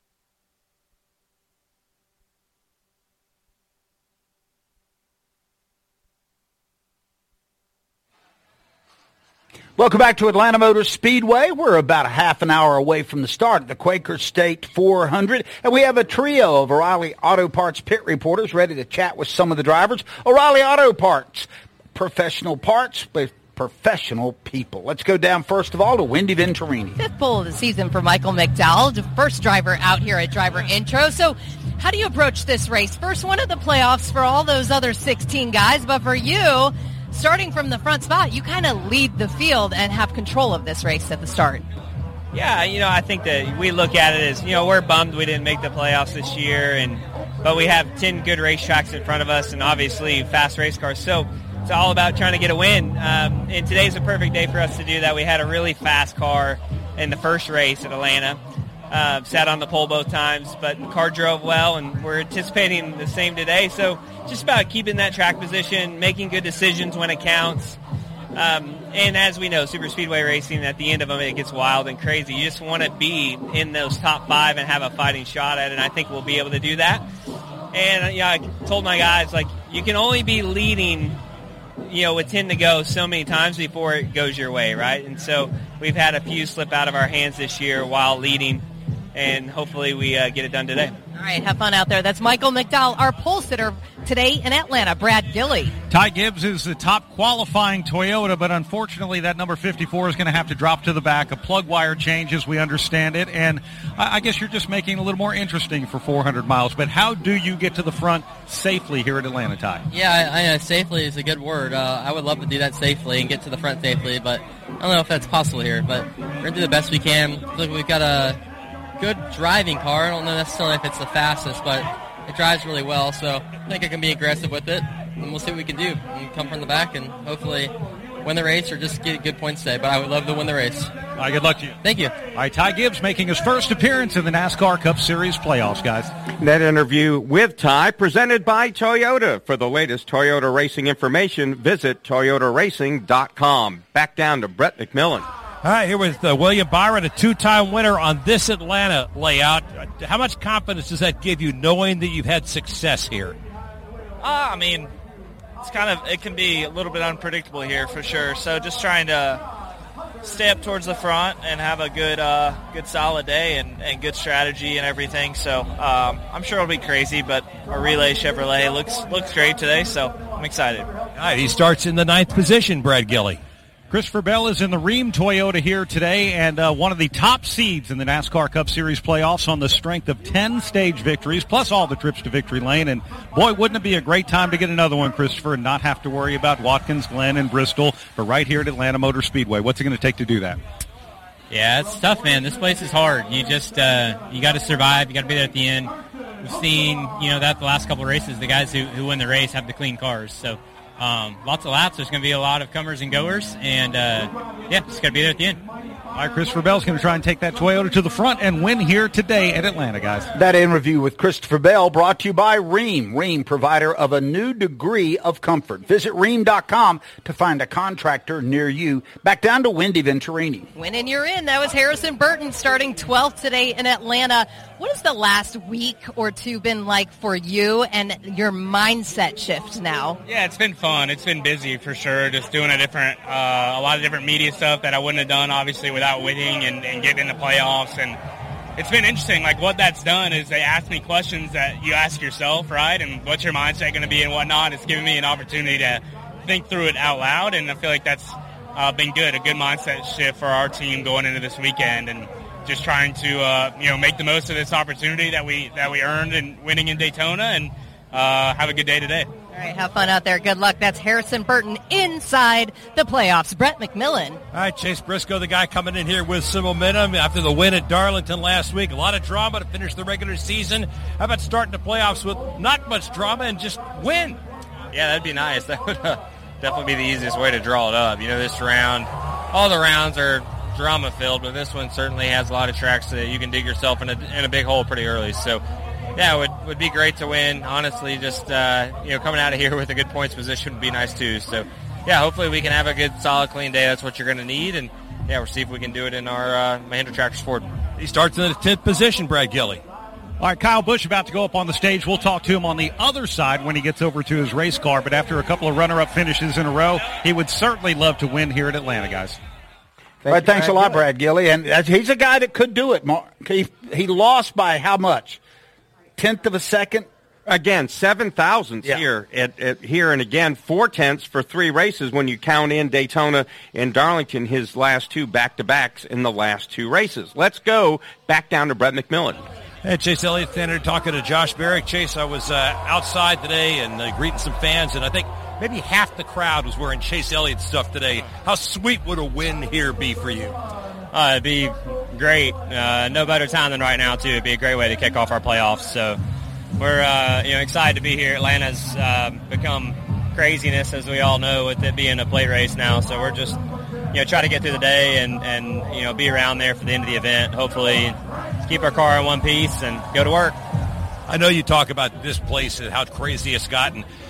[SPEAKER 4] Welcome back to Atlanta Motor Speedway. We're about a half an hour away from the start of the Quaker State four hundred, and we have a trio of O'Reilly Auto Parts pit reporters ready to chat with some of the drivers. O'Reilly Auto Parts, professional parts with professional people. Let's go down first of all to Wendy Venturini.
[SPEAKER 22] Fifth pole of the season for Michael McDowell, the first driver out here at Driver Intro. So how do you approach this race? First one of the playoffs for all those other sixteen guys, but for you, starting from the front spot, you kind of lead the field and have control of this race at the start.
[SPEAKER 14] Yeah, you know, I think that we look at it as, you know, we're bummed we didn't make the playoffs this year, and but we have ten good racetracks in front of us and obviously fast race cars. So it's all about trying to get a win. Um, and today's a perfect day for us to do that. We had a really fast car in the first race at Atlanta. Uh, sat on the pole both times, but the car drove well, and we're anticipating the same today. So just about keeping that track position, making good decisions when it counts, Um, and as we know, super speedway racing, at the end of them, it gets wild and crazy. You just want to be in those top five and have a fighting shot at it, and I think we'll be able to do that. And, you know, I told my guys, like, you can only be leading, you know, with ten to go so many times before it goes your way, right? And so we've had a few slip out of our hands this year while leading, and hopefully we uh, get it done today.
[SPEAKER 22] All right, have fun out there. That's Michael McDowell, our pole sitter today in Atlanta. Brad Gilley.
[SPEAKER 27] Ty Gibbs is the top qualifying Toyota, but unfortunately that number fifty-four is going to have to drop to the back. A plug wire change as we understand it, and I guess you're just making it a little more interesting for four hundred miles. But how do you get to the front safely here at Atlanta, Ty?
[SPEAKER 15] Yeah, I, I, safely is a good word. Uh, I would love to do that safely and get to the front safely, but I don't know if that's possible here. But we're going to do the best we can. Look, we've got a good driving car. I don't know necessarily if it's the fastest, but it drives really well, so I think I can be aggressive with it, and we'll see what we can do. And come from the back and hopefully win the race or just get good points today, but I would love to win the race.
[SPEAKER 27] All right, good luck to you.
[SPEAKER 15] Thank you.
[SPEAKER 27] All right, Ty Gibbs making his first appearance in the NASCAR Cup Series playoffs, guys.
[SPEAKER 6] That interview with Ty, presented by Toyota. For the latest Toyota racing information, visit toyota racing dot com. Back down to Brett McMillan.
[SPEAKER 16] All right, here with uh, William Byron, a two-time winner on this Atlanta layout. How much confidence does that give you, knowing that you've had success here?
[SPEAKER 17] Uh, I mean, it's kind of, it can be a little bit unpredictable here for sure. So just trying to stay up towards the front and have a good, uh, good solid day and, and good strategy and everything. So um, I'm sure it'll be crazy, but our Relay Chevrolet looks looks great today, so I'm excited.
[SPEAKER 16] All right, he starts in the ninth position, Brad Gilley.
[SPEAKER 27] Christopher Bell is in the Rheem Toyota here today, and uh, one of the top seeds in the NASCAR Cup Series playoffs on the strength of ten stage victories, plus all the trips to victory lane. And, boy, wouldn't it be a great time to get another one, Christopher, and not have to worry about Watkins, Glen, and Bristol, but right here at Atlanta Motor Speedway. What's it going to take to do that?
[SPEAKER 19] Yeah, it's tough, man. This place is hard. You just uh, you got to survive. You got to be there at the end. We've seen, you know, that the last couple of races, the guys who, who win the race have the clean cars. So um, lots of laps. There's going to be a lot of comers and goers, and uh, yeah, just got to be there at the end.
[SPEAKER 27] All right, Christopher Bell's going to try and take that Toyota to the front and win here today at Atlanta, guys.
[SPEAKER 4] That interview with Christopher Bell brought to you by Rheem. Rheem, provider of a new degree of comfort. Visit Rheem dot com to find a contractor near you. Back down to Wendy Venturini.
[SPEAKER 22] Winning you're in. That was Harrison Burton starting twelfth today in Atlanta. What has the last week or two been like for you and your mindset shift now?
[SPEAKER 19] Yeah, it's been fun. It's been busy for sure. Just doing a different, uh, a lot of different media stuff that I wouldn't have done, obviously, without winning and, and getting in the playoffs. And it's been interesting. Like, what that's done is they ask me questions that you ask yourself, right? And what's your mindset going to be and whatnot. It's given me an opportunity to think through it out loud, and I feel like that's uh, been good, a good mindset shift for our team going into this weekend, and just trying to uh, you know make the most of this opportunity that we that we earned in winning in Daytona, and uh, have a good day today.
[SPEAKER 22] All right, have fun out there. Good luck. That's Harrison Burton inside the playoffs. Brett McMillan.
[SPEAKER 16] All right, Chase Briscoe, the guy coming in here with some momentum after the win at Darlington last week. A lot of drama to finish the regular season. How about starting the playoffs with not much drama and just win?
[SPEAKER 14] Yeah, that'd be nice. That would uh, definitely be the easiest way to draw it up. You know, this round, all the rounds are drama-filled, but this one certainly has a lot of tracks that you can dig yourself in a, in a big hole pretty early. So, yeah, it would, would be great to win. Honestly, just, uh, you know, coming out of here with a good points position would be nice too. So, yeah, hopefully we can have a good, solid, clean day. That's what you're going to need. And, yeah, we'll see if we can do it in our uh, Mahindra Tractors Ford.
[SPEAKER 16] He starts in the tenth position, Brad Gilley.
[SPEAKER 27] All right, Kyle Busch about to go up on the stage. We'll talk to him on the other side when he gets over to his race car. But after a couple of runner-up finishes in a row, he would certainly love to win here at Atlanta, guys.
[SPEAKER 4] Thank right, thanks Brad a lot, Gilley. Brad Gilley. And he's a guy that could do it. He, he lost by how much? Tenth of a second?
[SPEAKER 6] Again, seven thousandths yeah. here at, at here, and again, four tenths for three races when you count in Daytona and Darlington, his last two back-to-backs in the last two races. Let's go back down to Brett McMillan.
[SPEAKER 16] Hey, Chase Elliott standing there talking to Josh Barrick. Chase, I was uh, outside today and uh, greeting some fans, and I think maybe half the crowd was wearing Chase Elliott stuff today. How sweet would a win here be for you?
[SPEAKER 19] Uh, it'd be great. Uh, no better time than right now, too. It'd be a great way to kick off our playoffs. So we're uh, you know excited to be here. Atlanta's uh, become craziness, as we all know, with it being a plate race now. So we're just you know try to get through the day and, and you know be around there for the end of the event. Hopefully keep our car in one piece and go to work.
[SPEAKER 16] I know you talk about this place and how crazy it's gotten.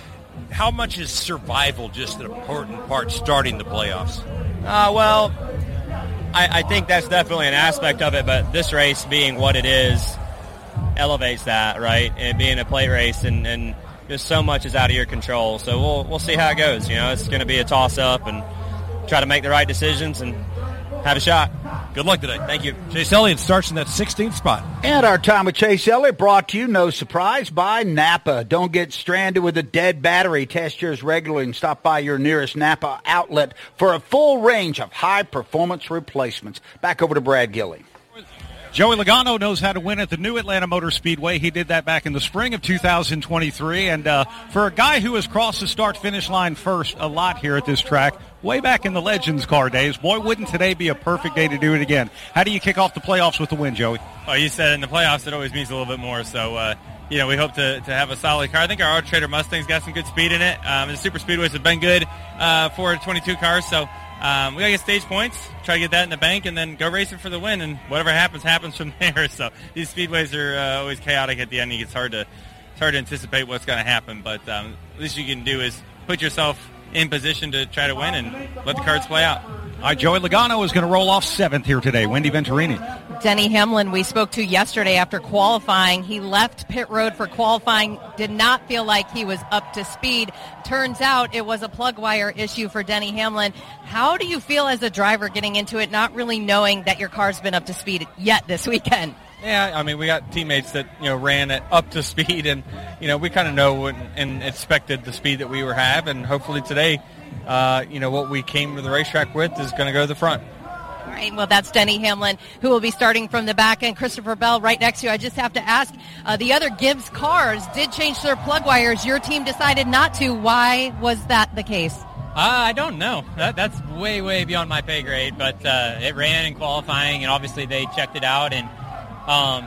[SPEAKER 16] how much is survival just an important part starting the playoffs?
[SPEAKER 14] Uh, well, I, I think that's definitely an aspect of it, but this race being what it is elevates that, right? And being a plate race, and, and just so much is out of your control. So we'll we'll see how it goes. You know, it's going to be a toss-up, and try to make the right decisions and have a shot.
[SPEAKER 16] Good luck today.
[SPEAKER 14] Thank you.
[SPEAKER 16] Chase Elliott starts in that sixteenth spot.
[SPEAKER 4] And our time with Chase Elliott brought to you, no surprise, by Napa. Don't get stranded with a dead battery. Test yours regularly and stop by your nearest Napa outlet for a full range of high-performance replacements. Back over to Brad Gilley.
[SPEAKER 27] Joey Logano knows how to win at the new Atlanta Motor Speedway. He did that back in the spring of two thousand twenty-three. And uh, for a guy who has crossed the start-finish line first a lot here at this track, way back in the Legends car days, boy, wouldn't today be a perfect day to do it again. How do you kick off the playoffs with the win, Joey?
[SPEAKER 1] Oh, you said in the playoffs it always means a little bit more. So, uh, you know, we hope to, to have a solid car. I think our Arbitrator Mustang's got some good speed in it. Um, the Super Speedways have been good uh, for twenty-two cars. So um, we got to get stage points, try to get that in the bank, and then go racing for the win. And whatever happens, happens from there. So these speedways are uh, always chaotic at the end. It's hard to, it's hard to anticipate what's going to happen. But um, the least you can do is put yourself in position to try to win and let the cards play out.
[SPEAKER 27] All right, Joey Logano is going to roll off seventh here today. Wendy Venturini.
[SPEAKER 22] Denny Hamlin, we spoke to yesterday after qualifying. He left pit road for qualifying, did not feel like he was up to speed. Turns out it was a plug wire issue for Denny Hamlin. How do you feel as a driver getting into it, not really knowing that your car's been up to speed yet this weekend?
[SPEAKER 1] Yeah, I mean, we got teammates that, you know, ran it up to speed, and, you know, we kind of know and, and expected the speed that we were have, and hopefully today, uh, you know, what we came to the racetrack with is going to go to the front.
[SPEAKER 22] All right, well, that's Denny Hamlin, who will be starting from the back, and Christopher Bell right next to you. I just have to ask, uh, the other Gibbs cars did change their plug wires. Your team decided not to. Why was that the case?
[SPEAKER 1] Uh, I don't know. That, that's way, way beyond my pay grade, but uh, it ran in qualifying, and obviously they checked it out, and Um,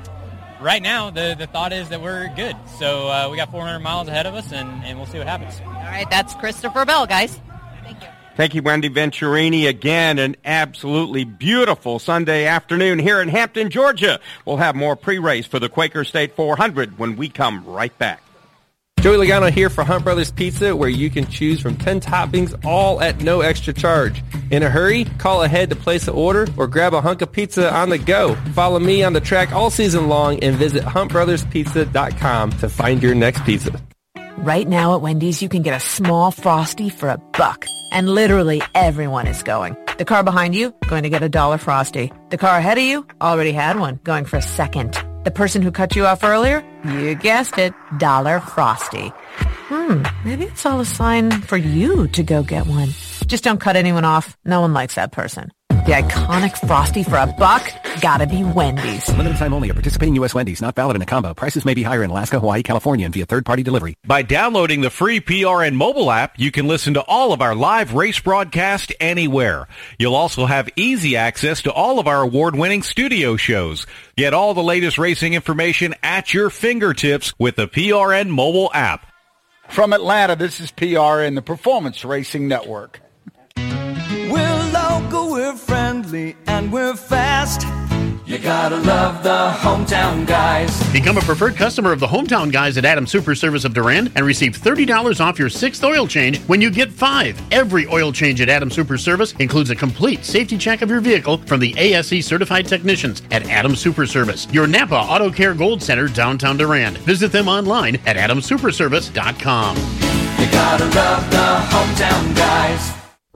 [SPEAKER 1] right now, the, the thought is that we're good. So uh, we got four hundred miles ahead of us, and, and we'll see what happens.
[SPEAKER 22] All right, that's Christopher Bell, guys. Thank you.
[SPEAKER 6] Thank you, Wendy Venturini. Again, an absolutely beautiful Sunday afternoon here in Hampton, Georgia. We'll have more pre-race for the Quaker State four hundred when we come right back.
[SPEAKER 2] Joey Logano here for Hunt Brothers Pizza, where you can choose from ten toppings, all at no extra charge. In a hurry? Call ahead to place an order or grab a hunk of pizza on the go. Follow me on the track all season long and visit hunt brothers pizza dot com to find your next pizza.
[SPEAKER 18] Right now at Wendy's, you can get a small Frosty for a buck. And literally everyone is going. The car behind you, going to get a dollar Frosty. The car ahead of you, already had one, going for a second. The person who cut you off earlier, you guessed it, dollar Frosty. Hmm, maybe it's all a sign for you to go get one. Just don't cut anyone off. No one likes that person. The iconic Frosty for a buck? Gotta be Wendy's.
[SPEAKER 7] Limited time only at participating U S Wendy's. Not valid in a combo. Prices may be higher in Alaska, Hawaii, California, and via third-party delivery.
[SPEAKER 20] By downloading the free P R N mobile app, you can listen to all of our live race broadcast anywhere. You'll also have easy access to all of our award-winning studio shows. Get all the latest racing information at your fingertips with the P R N mobile app.
[SPEAKER 4] From Atlanta, this is P R N, the Performance Racing Network.
[SPEAKER 10] We're local, we're friendly, and we're fast. You gotta love the Hometown Guys.
[SPEAKER 21] Become a preferred customer of the Hometown Guys at Adams Super Service of Durand and receive thirty dollars off your sixth oil change when you get five. Every oil change at Adams Super Service includes a complete safety check of your vehicle from the A S E certified technicians at Adams Super Service, your Napa Auto Care Gold Center, downtown Durand. Visit them online at adams super service dot com.
[SPEAKER 10] You gotta love the Hometown Guys.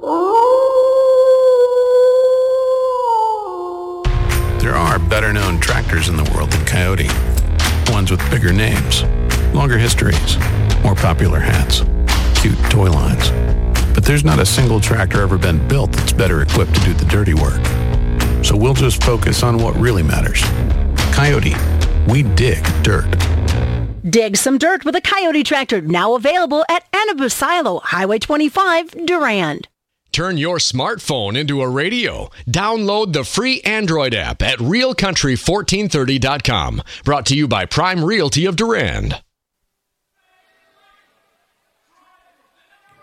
[SPEAKER 23] There are better-known tractors in the world than Coyote. Ones with bigger names, longer histories, more popular hats, cute toy lines. But there's not a single tractor ever been built that's better equipped to do the dirty work. So we'll just focus on what really matters. Coyote, we dig dirt.
[SPEAKER 24] Dig some dirt with a Coyote tractor, now available at Anabasilo, Highway twenty-five, Durand.
[SPEAKER 28] Turn your smartphone into a radio. Download the free Android app at real country fourteen thirty dot com. Brought to you by Prime Realty of Durand.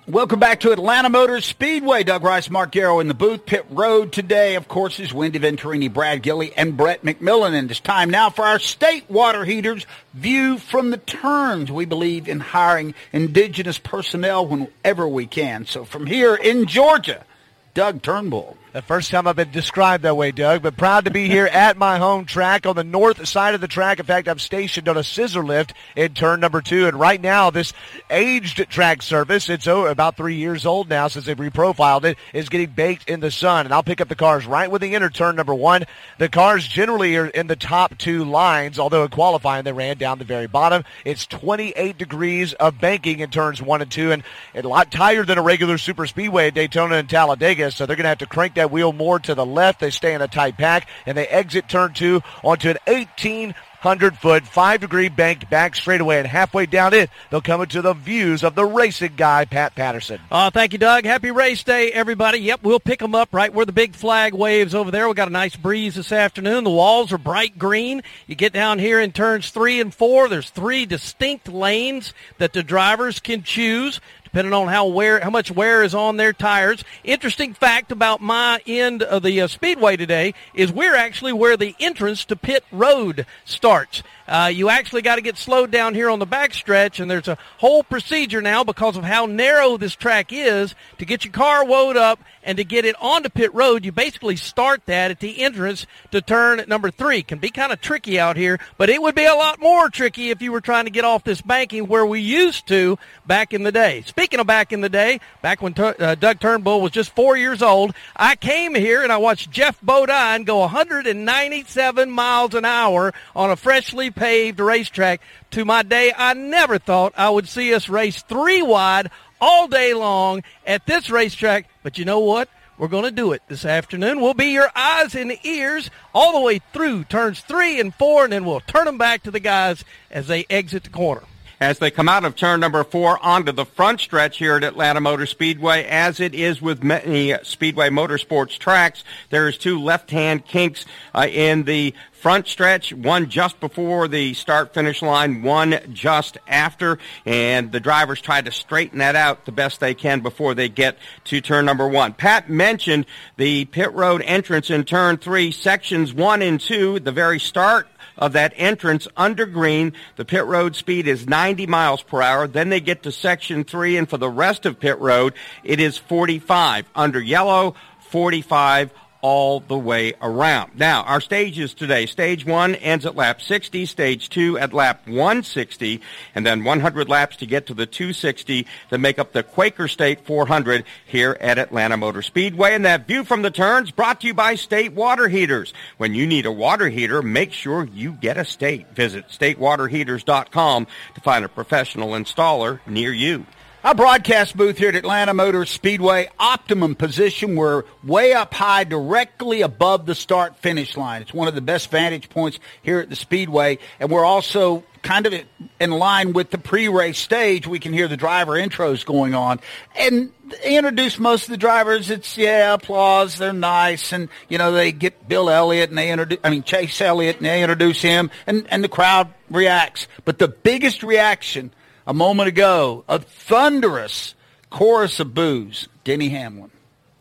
[SPEAKER 4] Welcome back to Atlanta Motor Speedway. Doug Rice, Mark Garrow in the booth. Pit Road today, of course, is Wendy Venturini, Brad Gilly, and Brett McMillan. And it's time now for our state water heaters view from the turns. We believe in hiring indigenous personnel whenever we can. So from here in Georgia, Doug Turnbull.
[SPEAKER 3] The first time I've been described that way, Doug, but proud to be here at my home track on the north side of the track. In fact, I'm stationed on a scissor lift in turn number two, and right now this aged track surface, it's oh, about three years old now since they've reprofiled it, is getting baked in the sun, and I'll pick up the cars right when they enter turn number one. The cars generally are in the top two lines, although in qualifying they ran down the very bottom. It's twenty-eight degrees of banking in turns one and two, and a lot tighter than a regular super speedway at Daytona and Talladega, so they're going to have to crank that wheel more to the left. They stay in a tight pack, and they exit turn two onto an eighteen hundred foot, five degree banked back straightaway, and halfway down it, they'll come into the views of the racing guy, Pat Patterson.
[SPEAKER 5] Uh, thank you, Doug. Happy race day, everybody. Yep, we'll pick them up right where the big flag waves over there. We got a nice breeze this afternoon. The walls are bright green. You get down here in turns three and four. There's three distinct lanes that the drivers can choose, depending on how wear, how much wear is on their tires. Interesting fact about my end of the uh, speedway today is we're actually where the entrance to pit road starts. Uh, you actually got to get slowed down here on the backstretch, and there's a whole procedure now because of how narrow this track is to get your car woed up and to get it onto pit road. You basically start that at the entrance to turn number three. Can be kind of tricky out here, but it would be a lot more tricky if you were trying to get off this banking where we used to back in the day. Speaking of back in the day, back when uh, Doug Turnbull was just four years old, I came here and I watched Jeff Bodine go one hundred ninety-seven miles an hour on a freshly paved racetrack. To my day, I never thought I would see us race three wide all day long at this racetrack. But you know what? We're going to do it this afternoon. We'll be your eyes and ears all the way through turns three and four, and then we'll turn them back to the guys as they exit the corner.
[SPEAKER 6] As they come out of turn number four onto the front stretch here at Atlanta Motor Speedway, as it is with many Speedway Motorsports tracks, there's two left-hand kinks uh, in the front stretch, one just before the start-finish line, one just after, and the drivers try to straighten that out the best they can before they get to turn number one. Pat mentioned the pit road entrance in turn three, sections one and two, the very start of that entrance under green. The pit road speed is ninety miles per hour. Then they get to section three, and for the rest of pit road, it is forty-five. Under yellow, forty-five all the way around. Now, our stages today. Stage one ends at lap sixty, stage two at lap one sixty, and then one hundred laps to get to the two sixty that make up the Quaker State four hundred here at Atlanta Motor Speedway. And that view from the turns brought to you by State Water Heaters. When you need a water heater, make sure you get a State. Visit state water heaters dot com to find a professional installer near you.
[SPEAKER 4] Our broadcast booth here at Atlanta Motor Speedway, optimum position. We're way up high, directly above the start-finish line. It's one of the best vantage points here at the Speedway, and we're also kind of in line with the pre-race stage. We can hear the driver intros going on, and they introduce most of the drivers. It's, yeah, applause, they're nice, and, you know, they get Bill Elliott, and they introduce, I mean, Chase Elliott, and they introduce him, and, and the crowd reacts. But the biggest reaction a moment ago, a thunderous chorus of boos, Denny Hamlin.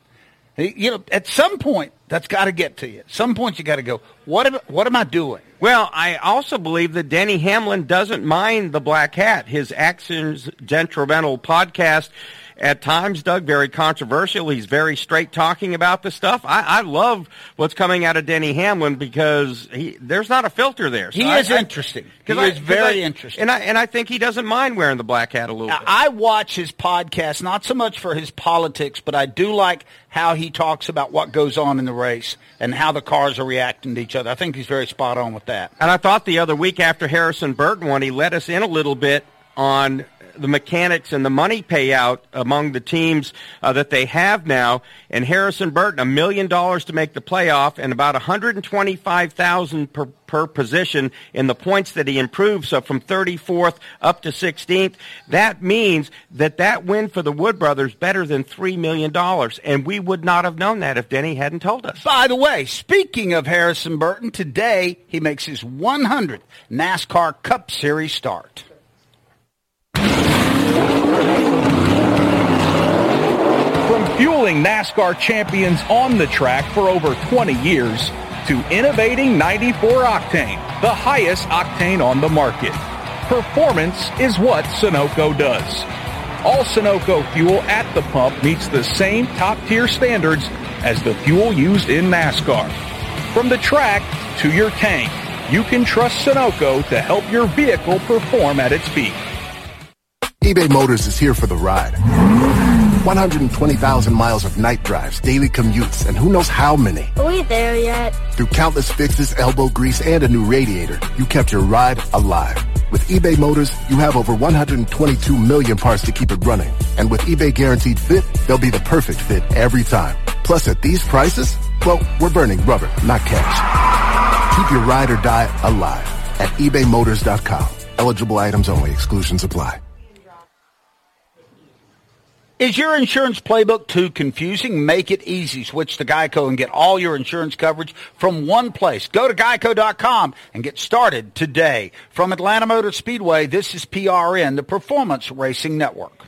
[SPEAKER 4] You know, at some point, that's got to get to you. At some point, you got to go, what am, what am I doing?
[SPEAKER 6] Well, I also believe that Denny Hamlin doesn't mind the black hat. His Actions Detrimental podcast, at times, Doug, very controversial. He's very straight talking about the stuff. I, I love what's coming out of Denny Hamlin because he, there's not a filter there. So
[SPEAKER 4] he
[SPEAKER 6] I,
[SPEAKER 4] is
[SPEAKER 6] I,
[SPEAKER 4] interesting. He
[SPEAKER 6] I,
[SPEAKER 4] is very
[SPEAKER 6] I,
[SPEAKER 4] interesting.
[SPEAKER 6] And I, and I think he doesn't mind wearing the black hat a little
[SPEAKER 4] now,
[SPEAKER 6] bit.
[SPEAKER 4] I watch his podcast, not so much for his politics, but I do like how he talks about what goes on in the race and how the cars are reacting to each other. I think he's very spot on with that.
[SPEAKER 6] And I thought the other week after Harrison Burton won, he let us in a little bit on the mechanics and the money payout among the teams uh, that they have now. And Harrison Burton, a million dollars to make the playoff and about one hundred twenty-five thousand dollars per, per position in the points that he improved. So from thirty-fourth up to sixteenth, that means that that win for the Wood Brothers better than three million dollars. And we would not have known that if Denny hadn't told us.
[SPEAKER 4] By the way, speaking of Harrison Burton, today he makes his one hundredth NASCAR Cup Series start.
[SPEAKER 8] fueling NASCAR champions on the track for over twenty years, to innovating ninety-four octane, the highest octane on the market. Performance is what Sunoco does. All Sunoco fuel at the pump meets the same top-tier standards as the fuel used in NASCAR. From the track to your tank, you can trust Sunoco to help your vehicle perform at its peak.
[SPEAKER 9] eBay Motors is here for the ride. one hundred twenty thousand miles of night drives, daily commutes, and who knows how many.
[SPEAKER 11] Are we there yet?
[SPEAKER 9] Through countless fixes, elbow grease, and a new radiator, you kept your ride alive. With eBay Motors, you have over one hundred twenty-two million parts to keep it running. And with eBay Guaranteed Fit, they'll be the perfect fit every time. Plus, at these prices, well, we're burning rubber, not cash. Keep your ride or die alive at ebay motors dot com. Eligible items only. Exclusions apply.
[SPEAKER 4] Is your insurance playbook too confusing? Make it easy. Switch to Geico and get all your insurance coverage from one place. Go to geico dot com and get started today. From Atlanta Motor Speedway, this is P R N, the Performance Racing Network.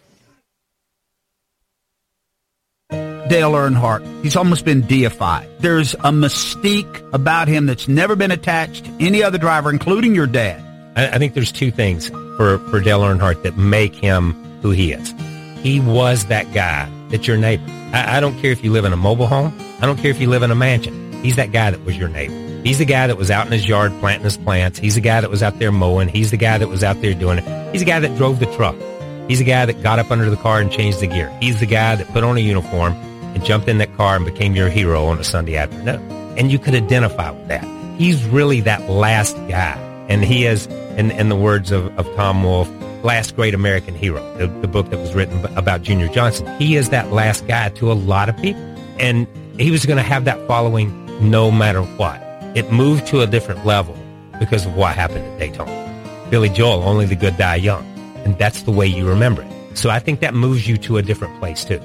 [SPEAKER 4] Dale Earnhardt, he's almost been deified. There's a mystique about him that's never been attached to any other driver, including your dad.
[SPEAKER 12] I, I think there's two things for, for Dale Earnhardt that make him who he is. He was that guy that's your neighbor. I, I don't care if you live in a mobile home. I don't care if you live in a mansion. He's that guy that was your neighbor. He's the guy that was out in his yard planting his plants. He's the guy that was out there mowing. He's the guy that was out there doing it. He's the guy that drove the truck. He's the guy that got up under the car and changed the gear. He's the guy that put on a uniform and jumped in that car and became your hero on a Sunday afternoon. And you could identify with that. He's really that last guy. And he is, in, in the words of, of Tom Wolfe, last great American hero, the, the book that was written about Junior Johnson. He is that last guy to a lot of people. And he was going to have that following no matter what. It moved to a different level because of what happened at Daytona. Billy Joel, only the good die young. And that's the way you remember it. So I think that moves you to a different place too.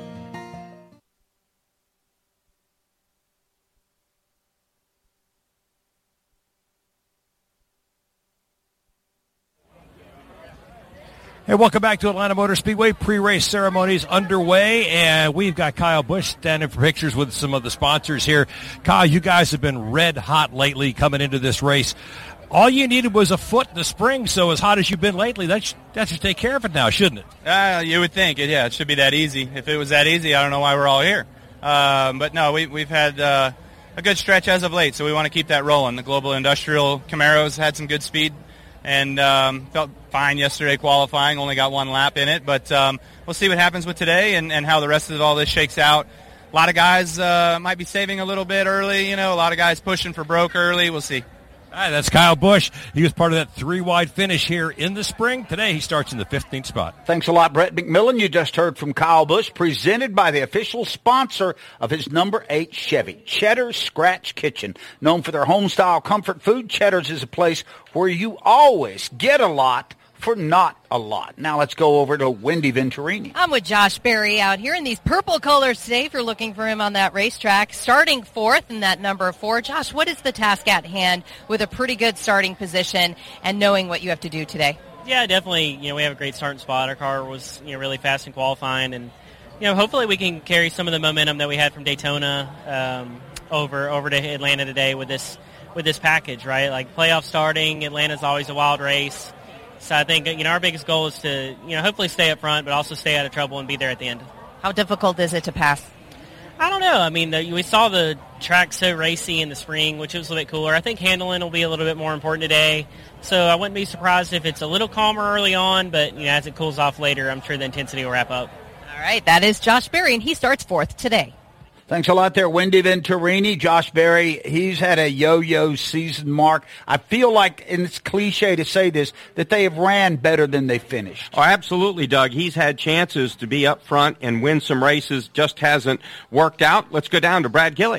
[SPEAKER 16] Hey, welcome back to Atlanta Motor Speedway. Pre-race ceremonies underway, and we've got Kyle Busch standing for pictures with some of the sponsors here. Kyle, you guys have been red hot lately coming into this race. All you needed was a foot in the spring, so as hot as you've been lately, that should, that should take care of it now, shouldn't it?
[SPEAKER 1] Uh, you would think. It, yeah, it should be that easy. If it was that easy, I don't know why we're all here. Um, but no, we, we've had uh, a good stretch as of late, so we want to keep that rolling. The Global Industrial Camaros had some good speed and um, felt fine yesterday qualifying, only got one lap in it. But um, we'll see what happens with today and, and how the rest of all this shakes out. A lot of guys uh, might be saving a little bit early. You know, a lot of guys pushing for broke early. We'll see.
[SPEAKER 16] All right, that's Kyle Busch. He was part of that three-wide finish here in the spring. Today he starts in the fifteenth spot.
[SPEAKER 4] Thanks a lot, Brett McMillan. You just heard from Kyle Busch, presented by the official sponsor of his number eight Chevy, Cheddar's Scratch Kitchen. Known for their home-style comfort food, Cheddar's is a place where you always get a lot for not a lot. Now let's go over to Wendy Venturini.
[SPEAKER 22] I'm with Josh Berry out here in these purple colors today if you're looking for him on that racetrack. Starting fourth in that number four. Josh, what is the task at hand with a pretty good starting position and knowing what you have to do today?
[SPEAKER 13] Yeah, definitely. You know, we have a great starting spot. Our car was, you know, really fast in qualifying, and, you know, hopefully we can carry some of the momentum that we had from Daytona um, over over to Atlanta today with this with this package, right? Like playoff starting, Atlanta's always a wild race. So I think, you know, our biggest goal is to, you know, hopefully stay up front, but also stay out of trouble and be there at the end.
[SPEAKER 22] How difficult is it to pass?
[SPEAKER 13] I don't know. I mean, the, we saw the track so racy in the spring, which was a little bit cooler. I think handling will be a little bit more important today. So I wouldn't be surprised if it's a little calmer early on, but, you know, as it cools off later, I'm sure the intensity will wrap up.
[SPEAKER 22] All right, that is Josh Berry, and he starts fourth today.
[SPEAKER 4] Thanks a lot there, Wendy Venturini. Josh Berry, he's had a yo-yo season mark. I feel like, and it's cliche to say this, that they have ran better than they finished.
[SPEAKER 6] Oh, absolutely, Doug. He's had chances to be up front and win some races, just hasn't worked out. Let's go down to Brad Gilly.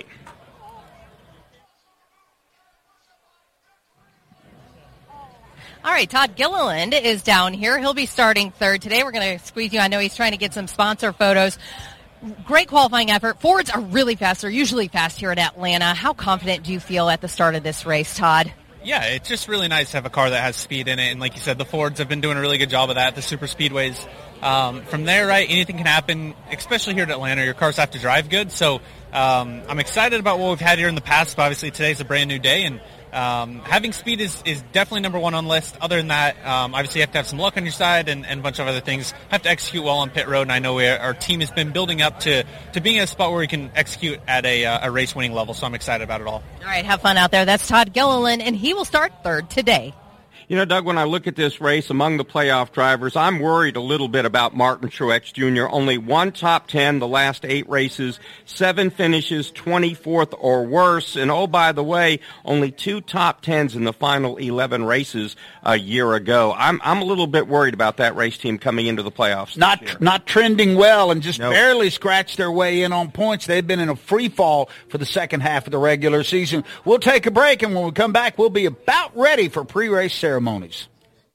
[SPEAKER 22] All right, Todd Gilliland is down here. He'll be starting third today. We're going to squeeze you. I know he's trying to get some sponsor photos. Great qualifying effort. Fords are really fast. They're usually fast here at Atlanta. How confident do you feel at the start of this race, Todd?
[SPEAKER 11] Yeah, it's just really nice to have a car that has speed in it. And like you said, the Fords have been doing a really good job of that, the super speedways. Um, from there, right, anything can happen, especially here at Atlanta. Your cars have to drive good. So um, I'm excited about what we've had here in the past, but obviously today's a brand new day. And um, having speed is, is definitely number one on the list. Other than that, um, obviously you have to have some luck on your side and, and a bunch of other things. Have to execute well on pit road. And I know we, our team has been building up to, to being at a spot where we can execute at a, uh, a race-winning level. So I'm excited about it all.
[SPEAKER 22] All right, have fun out there. That's Todd Gilliland, and he will start third today.
[SPEAKER 6] You know, Doug, when I look at this race among the playoff drivers, I'm worried a little bit about Martin Truex Junior Only one top ten the last eight races, seven finishes, twenty-fourth or worse. And, oh, by the way, only two top tens in the final eleven races a year ago. I'm I'm a little bit worried about that race team coming into the playoffs.
[SPEAKER 4] Not not trending well and just nope. barely scratched their way in on points. They've been in a free fall for the second half of the regular season. We'll take a break, and when we come back, we'll be about ready for pre-race ceremony. Ceremonies.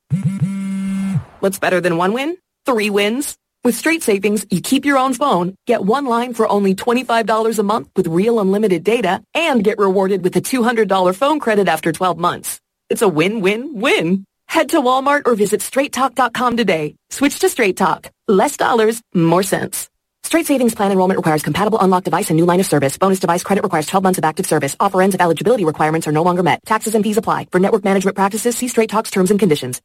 [SPEAKER 14] What's better than one win? Three wins. With Straight Savings, you keep your own phone, get one line for only twenty-five dollars a month with real unlimited data, and get rewarded with a two hundred dollars phone credit after twelve months. It's a win-win-win. Head to Walmart or visit straight talk dot com today. Switch to Straight Talk. Less dollars, more sense. Straight Savings Plan enrollment requires compatible unlocked device and new line of service. Bonus device credit requires twelve months of active service. Offer ends if eligibility requirements are no longer met. Taxes and fees apply. For network management practices, see Straight Talk's terms and conditions.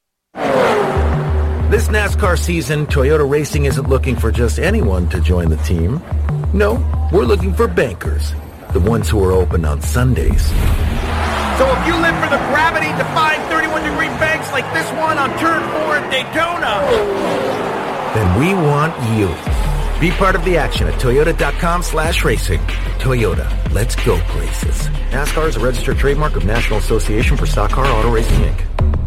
[SPEAKER 7] This NASCAR season, Toyota Racing isn't looking for just anyone to join the team. No, we're looking for bankers. The ones who are open on Sundays.
[SPEAKER 6] So if you live for the gravity-defying thirty-one degree banks like this one on Turn four at Daytona,
[SPEAKER 7] then we want you. Be part of the action at toyota.com slash racing. Toyota, let's go places. NASCAR is a registered trademark of National Association for Stock Car Auto Racing, Incorporated.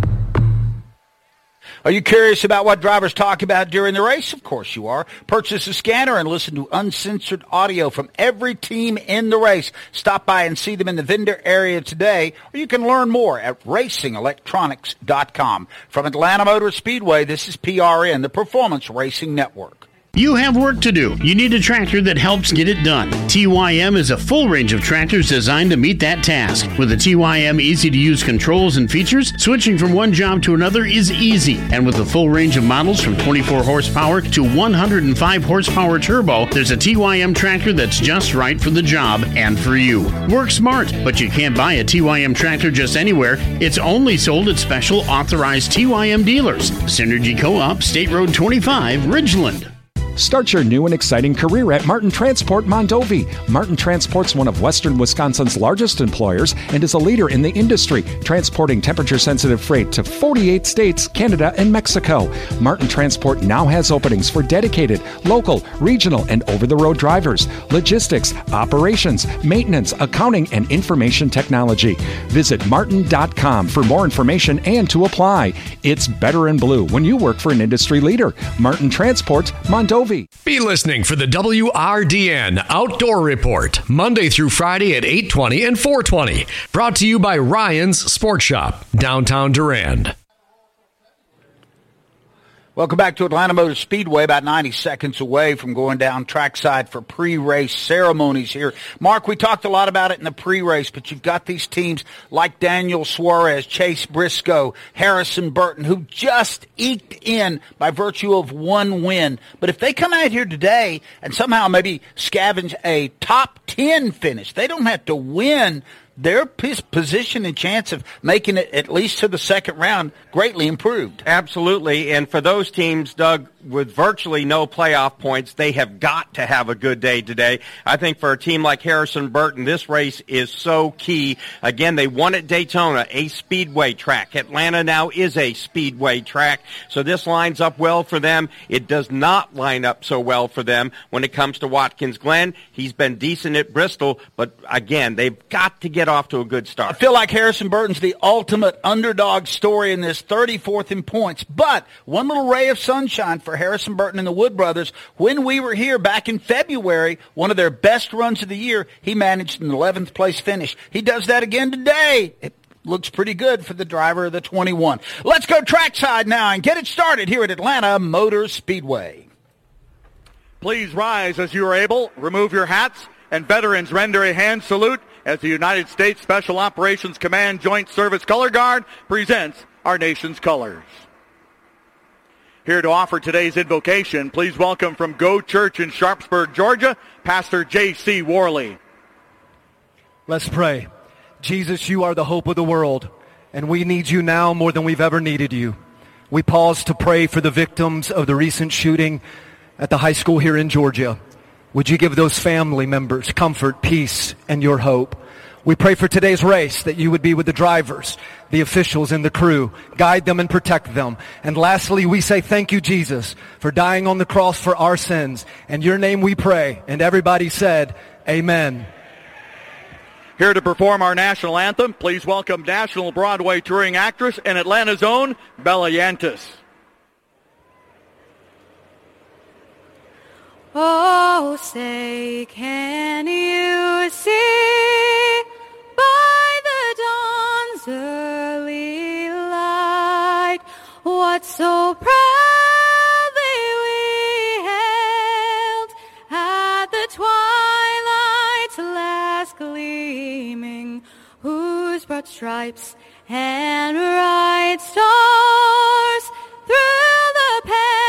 [SPEAKER 4] Are you curious about what drivers talk about during the race? Of course you are. Purchase a scanner and listen to uncensored audio from every team in the race. Stop by and see them in the vendor area today, or you can learn more at racing electronics dot com. From Atlanta Motor Speedway, this is P R N, the Performance Racing Network.
[SPEAKER 21] You have work to do. You need a tractor that helps get it done. T Y M is a full range of tractors designed to meet that task. With the T Y M easy-to-use controls and features, switching from one job to another is easy. And with a full range of models from twenty-four horsepower to one hundred five horsepower turbo, there's a T Y M tractor that's just right for the job and for you. Work smart, but you can't buy a T Y M tractor just anywhere. It's only sold at special authorized T Y M dealers. Synergy Co-op, State Road twenty-five, Ridgeland.
[SPEAKER 15] Start your new and exciting career at Martin Transport Mondovi. Martin Transport's one of Western Wisconsin's largest employers and is a leader in the industry, transporting temperature-sensitive freight to forty-eight states, Canada, and Mexico. Martin Transport now has openings for dedicated, local, regional, and over-the-road drivers, logistics, operations, maintenance, accounting, and information technology. Visit martin dot com for more information and to apply. It's better in blue when you work for an industry leader. Martin Transport Mondovi.
[SPEAKER 28] Be listening for the W R D N Outdoor Report, Monday through Friday at eight twenty and four twenty. Brought to you by Ryan's Sports Shop, downtown Durand.
[SPEAKER 4] Welcome back to Atlanta Motor Speedway, about ninety seconds away from going down trackside for pre-race ceremonies here. Mark, we talked a lot about it in the pre-race, but you've got these teams like Daniel Suarez, Chase Briscoe, Harrison Burton, who just eked in by virtue of one win. But if they come out here today and somehow maybe scavenge a top ten finish, they don't have to win. Their position and chance of making it at least to the second round greatly improved.
[SPEAKER 6] Absolutely. And for those teams, Doug, with virtually no playoff points, they have got to have a good day today. I think for a team like Harrison Burton, this race is so key. Again, they won at Daytona, a speedway track. Atlanta now is a speedway track, so this lines up well for them. It does not line up so well for them when it comes to Watkins Glen. He's been decent at Bristol, but again, they've got to get off to a good start.
[SPEAKER 4] I feel like Harrison Burton's the ultimate underdog story in this, thirty-fourth in points. But one little ray of sunshine for Harrison Burton and the Wood brothers. When we were here back in February, one of their best runs of the year, he managed an eleventh place finish. He does that again today. It looks pretty good for the driver of the twenty-one. Let's go trackside now and get it started here at Atlanta Motor Speedway.
[SPEAKER 17] Please rise as you are able. Remove your hats, and veterans render a hand salute
[SPEAKER 2] as the United States Special Operations Command Joint Service Color Guard presents our nation's colors. Here to offer today's invocation, please welcome from Go Church in Sharpsburg, Georgia, Pastor J C Worley.
[SPEAKER 3] Let's pray. Jesus, you are the hope of the world, and we need you now more than we've ever needed you. We pause to pray for the victims of the recent shooting at the high school here in Georgia. Would you give those family members comfort, peace, and your hope? We pray for today's race that you would be with the drivers, the officials, and the crew. Guide them and protect them. And lastly, we say thank you, Jesus, for dying on the cross for our sins. In your name we pray. And everybody said, amen.
[SPEAKER 2] Here to perform our national anthem, please welcome National Broadway touring actress and Atlanta's own Bella Yantis.
[SPEAKER 17] Oh, say, can you see by the dawn's early light what so proudly we hailed at the twilight's last gleaming, whose broad stripes and bright stars through the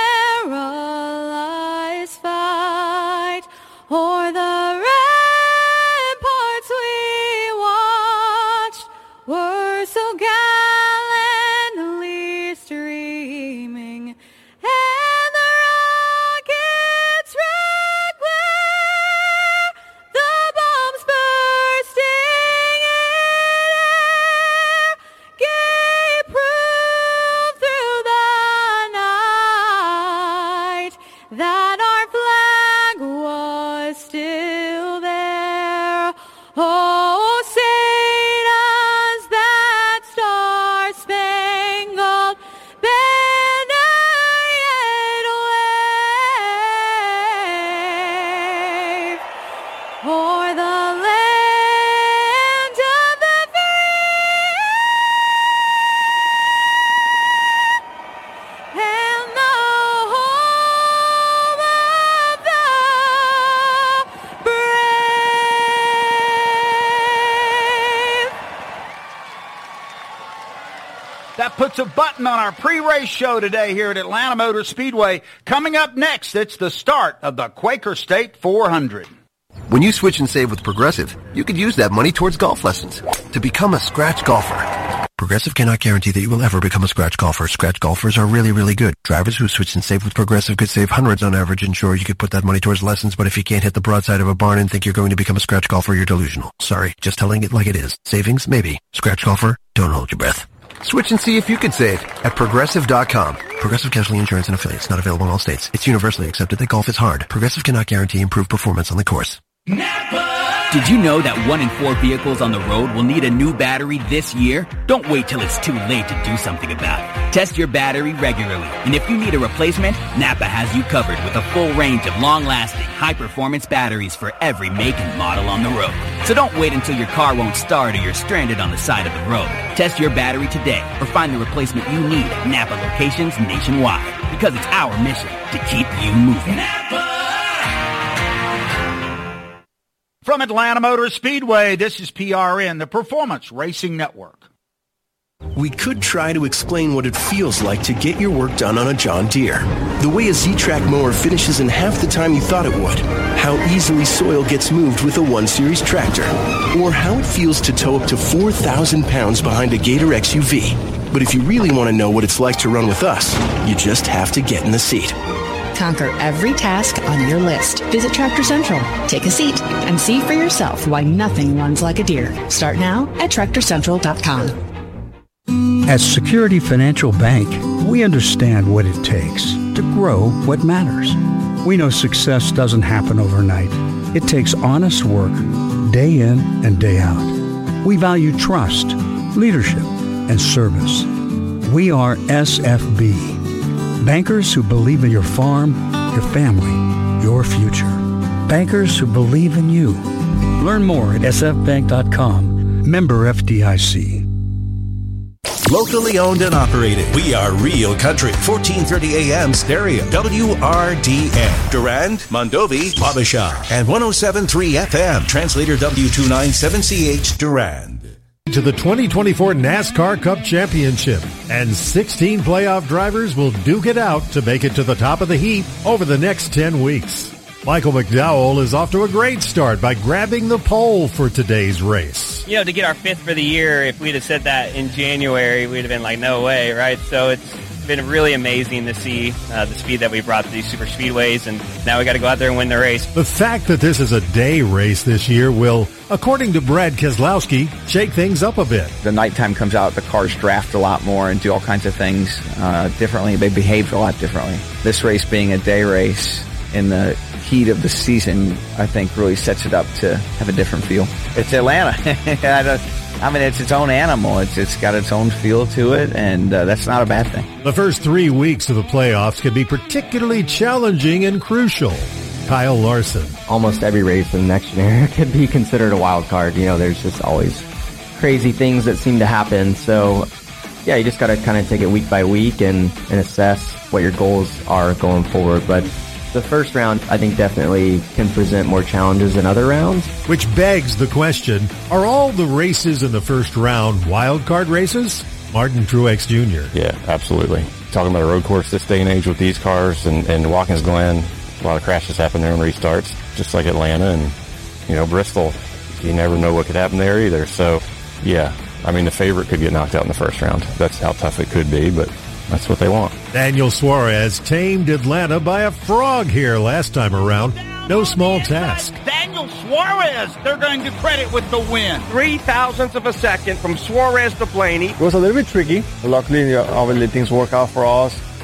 [SPEAKER 17] perilous fight o'er the ramparts we watched were so gallantly streaming, and the rockets' red glare, the bombs bursting in air, gave proof through the night that our flag was still there. Oh, say does that star-spangled banner yet wave o'er the land of the free and the home of the brave.
[SPEAKER 4] That puts a button on our pre-race show today here at Atlanta Motor Speedway. Coming up next, it's the start of the Quaker State four hundred.
[SPEAKER 18] When you switch and save with Progressive, you could use that money towards golf lessons to become a scratch golfer. Progressive cannot guarantee that you will ever become a scratch golfer. Scratch golfers are really, really good. Drivers who switch and save with Progressive could save hundreds on average, and sure, you could put that money towards lessons, but if you can't hit the broadside of a barn and think you're going to become a scratch golfer, you're delusional. Sorry, just telling it like it is. Savings? Maybe. Scratch golfer? Don't hold your breath. Switch and see if you could save at Progressive dot com. Progressive Casualty Insurance and Affiliates. Not available in all states. It's universally accepted that golf is hard. Progressive cannot guarantee improved performance on the course.
[SPEAKER 19] Did you know that one in four vehicles on the road will need a new battery this year? Don't wait till it's too late to do something about it. Test your battery regularly, and if you need a replacement, Napa has you covered with a full range of long-lasting, high-performance batteries for every make and model on the road. So don't wait until your car won't start or you're stranded on the side of the road. Test your battery today or find the replacement you need at Napa locations nationwide, because it's our mission to keep you moving. Napa!
[SPEAKER 4] From Atlanta Motor Speedway, this is P R N, the Performance Racing Network.
[SPEAKER 20] We could try to explain what it feels like to get your work done on a John Deere. The way a Z-Track mower finishes in half the time you thought it would. How easily soil gets moved with a one series tractor. Or how it feels to tow up to four thousand pounds behind a Gator X U V. But if you really want to know what it's like to run with us, you just have to get in the seat.
[SPEAKER 25] Conquer every task on your list. Visit Tractor Central, take a seat, and see for yourself why nothing runs like a Deere. Start now at tractor central dot com.
[SPEAKER 26] At Security Financial Bank, we understand what it takes to grow what matters. We know success doesn't happen overnight. It takes honest work, day in and day out. We value trust, leadership, and service. We are S F B. Bankers who believe in your farm, your family, your future. Bankers who believe in you. Learn more at s f bank dot com. Member F D I C.
[SPEAKER 5] Locally owned and operated. We are Real Country. fourteen thirty A M stereo. W R D N. Durand, Mondovi, Wabasha. And one oh seven point three F M. Translator W two ninety-seven C H Durand.
[SPEAKER 8] To the twenty twenty-four NASCAR Cup Championship, and sixteen playoff drivers will duke it out to make it to the top of the heap over the next ten weeks. Michael McDowell is off to a great start by grabbing the pole for today's race.
[SPEAKER 9] You know, to get our fifth for the year, if we'd have said that in January, we'd have been like, no way, right? So it's been really amazing to see uh, the speed that we brought to these super speedways, and now we got to go out there and win the race.
[SPEAKER 8] The fact that this is a day race this year will, according to Brad Keselowski, shake things up a bit.
[SPEAKER 10] The nighttime comes out, the cars draft a lot more and do all kinds of things uh, differently. They behave a lot differently. This race being a day race in the heat of the season, I think really sets it up to have a different feel. It's Atlanta. I, don't, I mean, it's its own animal. It's It's got its own feel to it, and uh, that's not a bad thing.
[SPEAKER 8] The first three weeks of the playoffs can be particularly challenging and crucial. Kyle Larson.
[SPEAKER 12] Almost every race in the next year could be considered a wild card. You know, there's just always crazy things that seem to happen. So, yeah, you just got to kind of take it week by week and, and assess what your goals are going forward. But the first round, I think, definitely can present more challenges than other rounds.
[SPEAKER 8] Which begs the question, are all the races in the first round wild card races? Martin Truex Junior
[SPEAKER 23] Yeah, absolutely. Talking about a road course this day and age with these cars and, and Watkins Glen, a lot of crashes happen there and restarts, just like Atlanta and, you know, Bristol. You never know what could happen there either. So, yeah, I mean, the favorite could get knocked out in the first round. That's how tough it could be, but that's what they want.
[SPEAKER 8] Daniel Suarez tamed Atlanta by a frog here last time around. No small task.
[SPEAKER 4] Daniel Suarez, they're going to credit with the win.
[SPEAKER 6] Three thousandths of a second from Suarez to Blaney.
[SPEAKER 24] It was a little bit tricky. Luckily, obviously, things work out for us.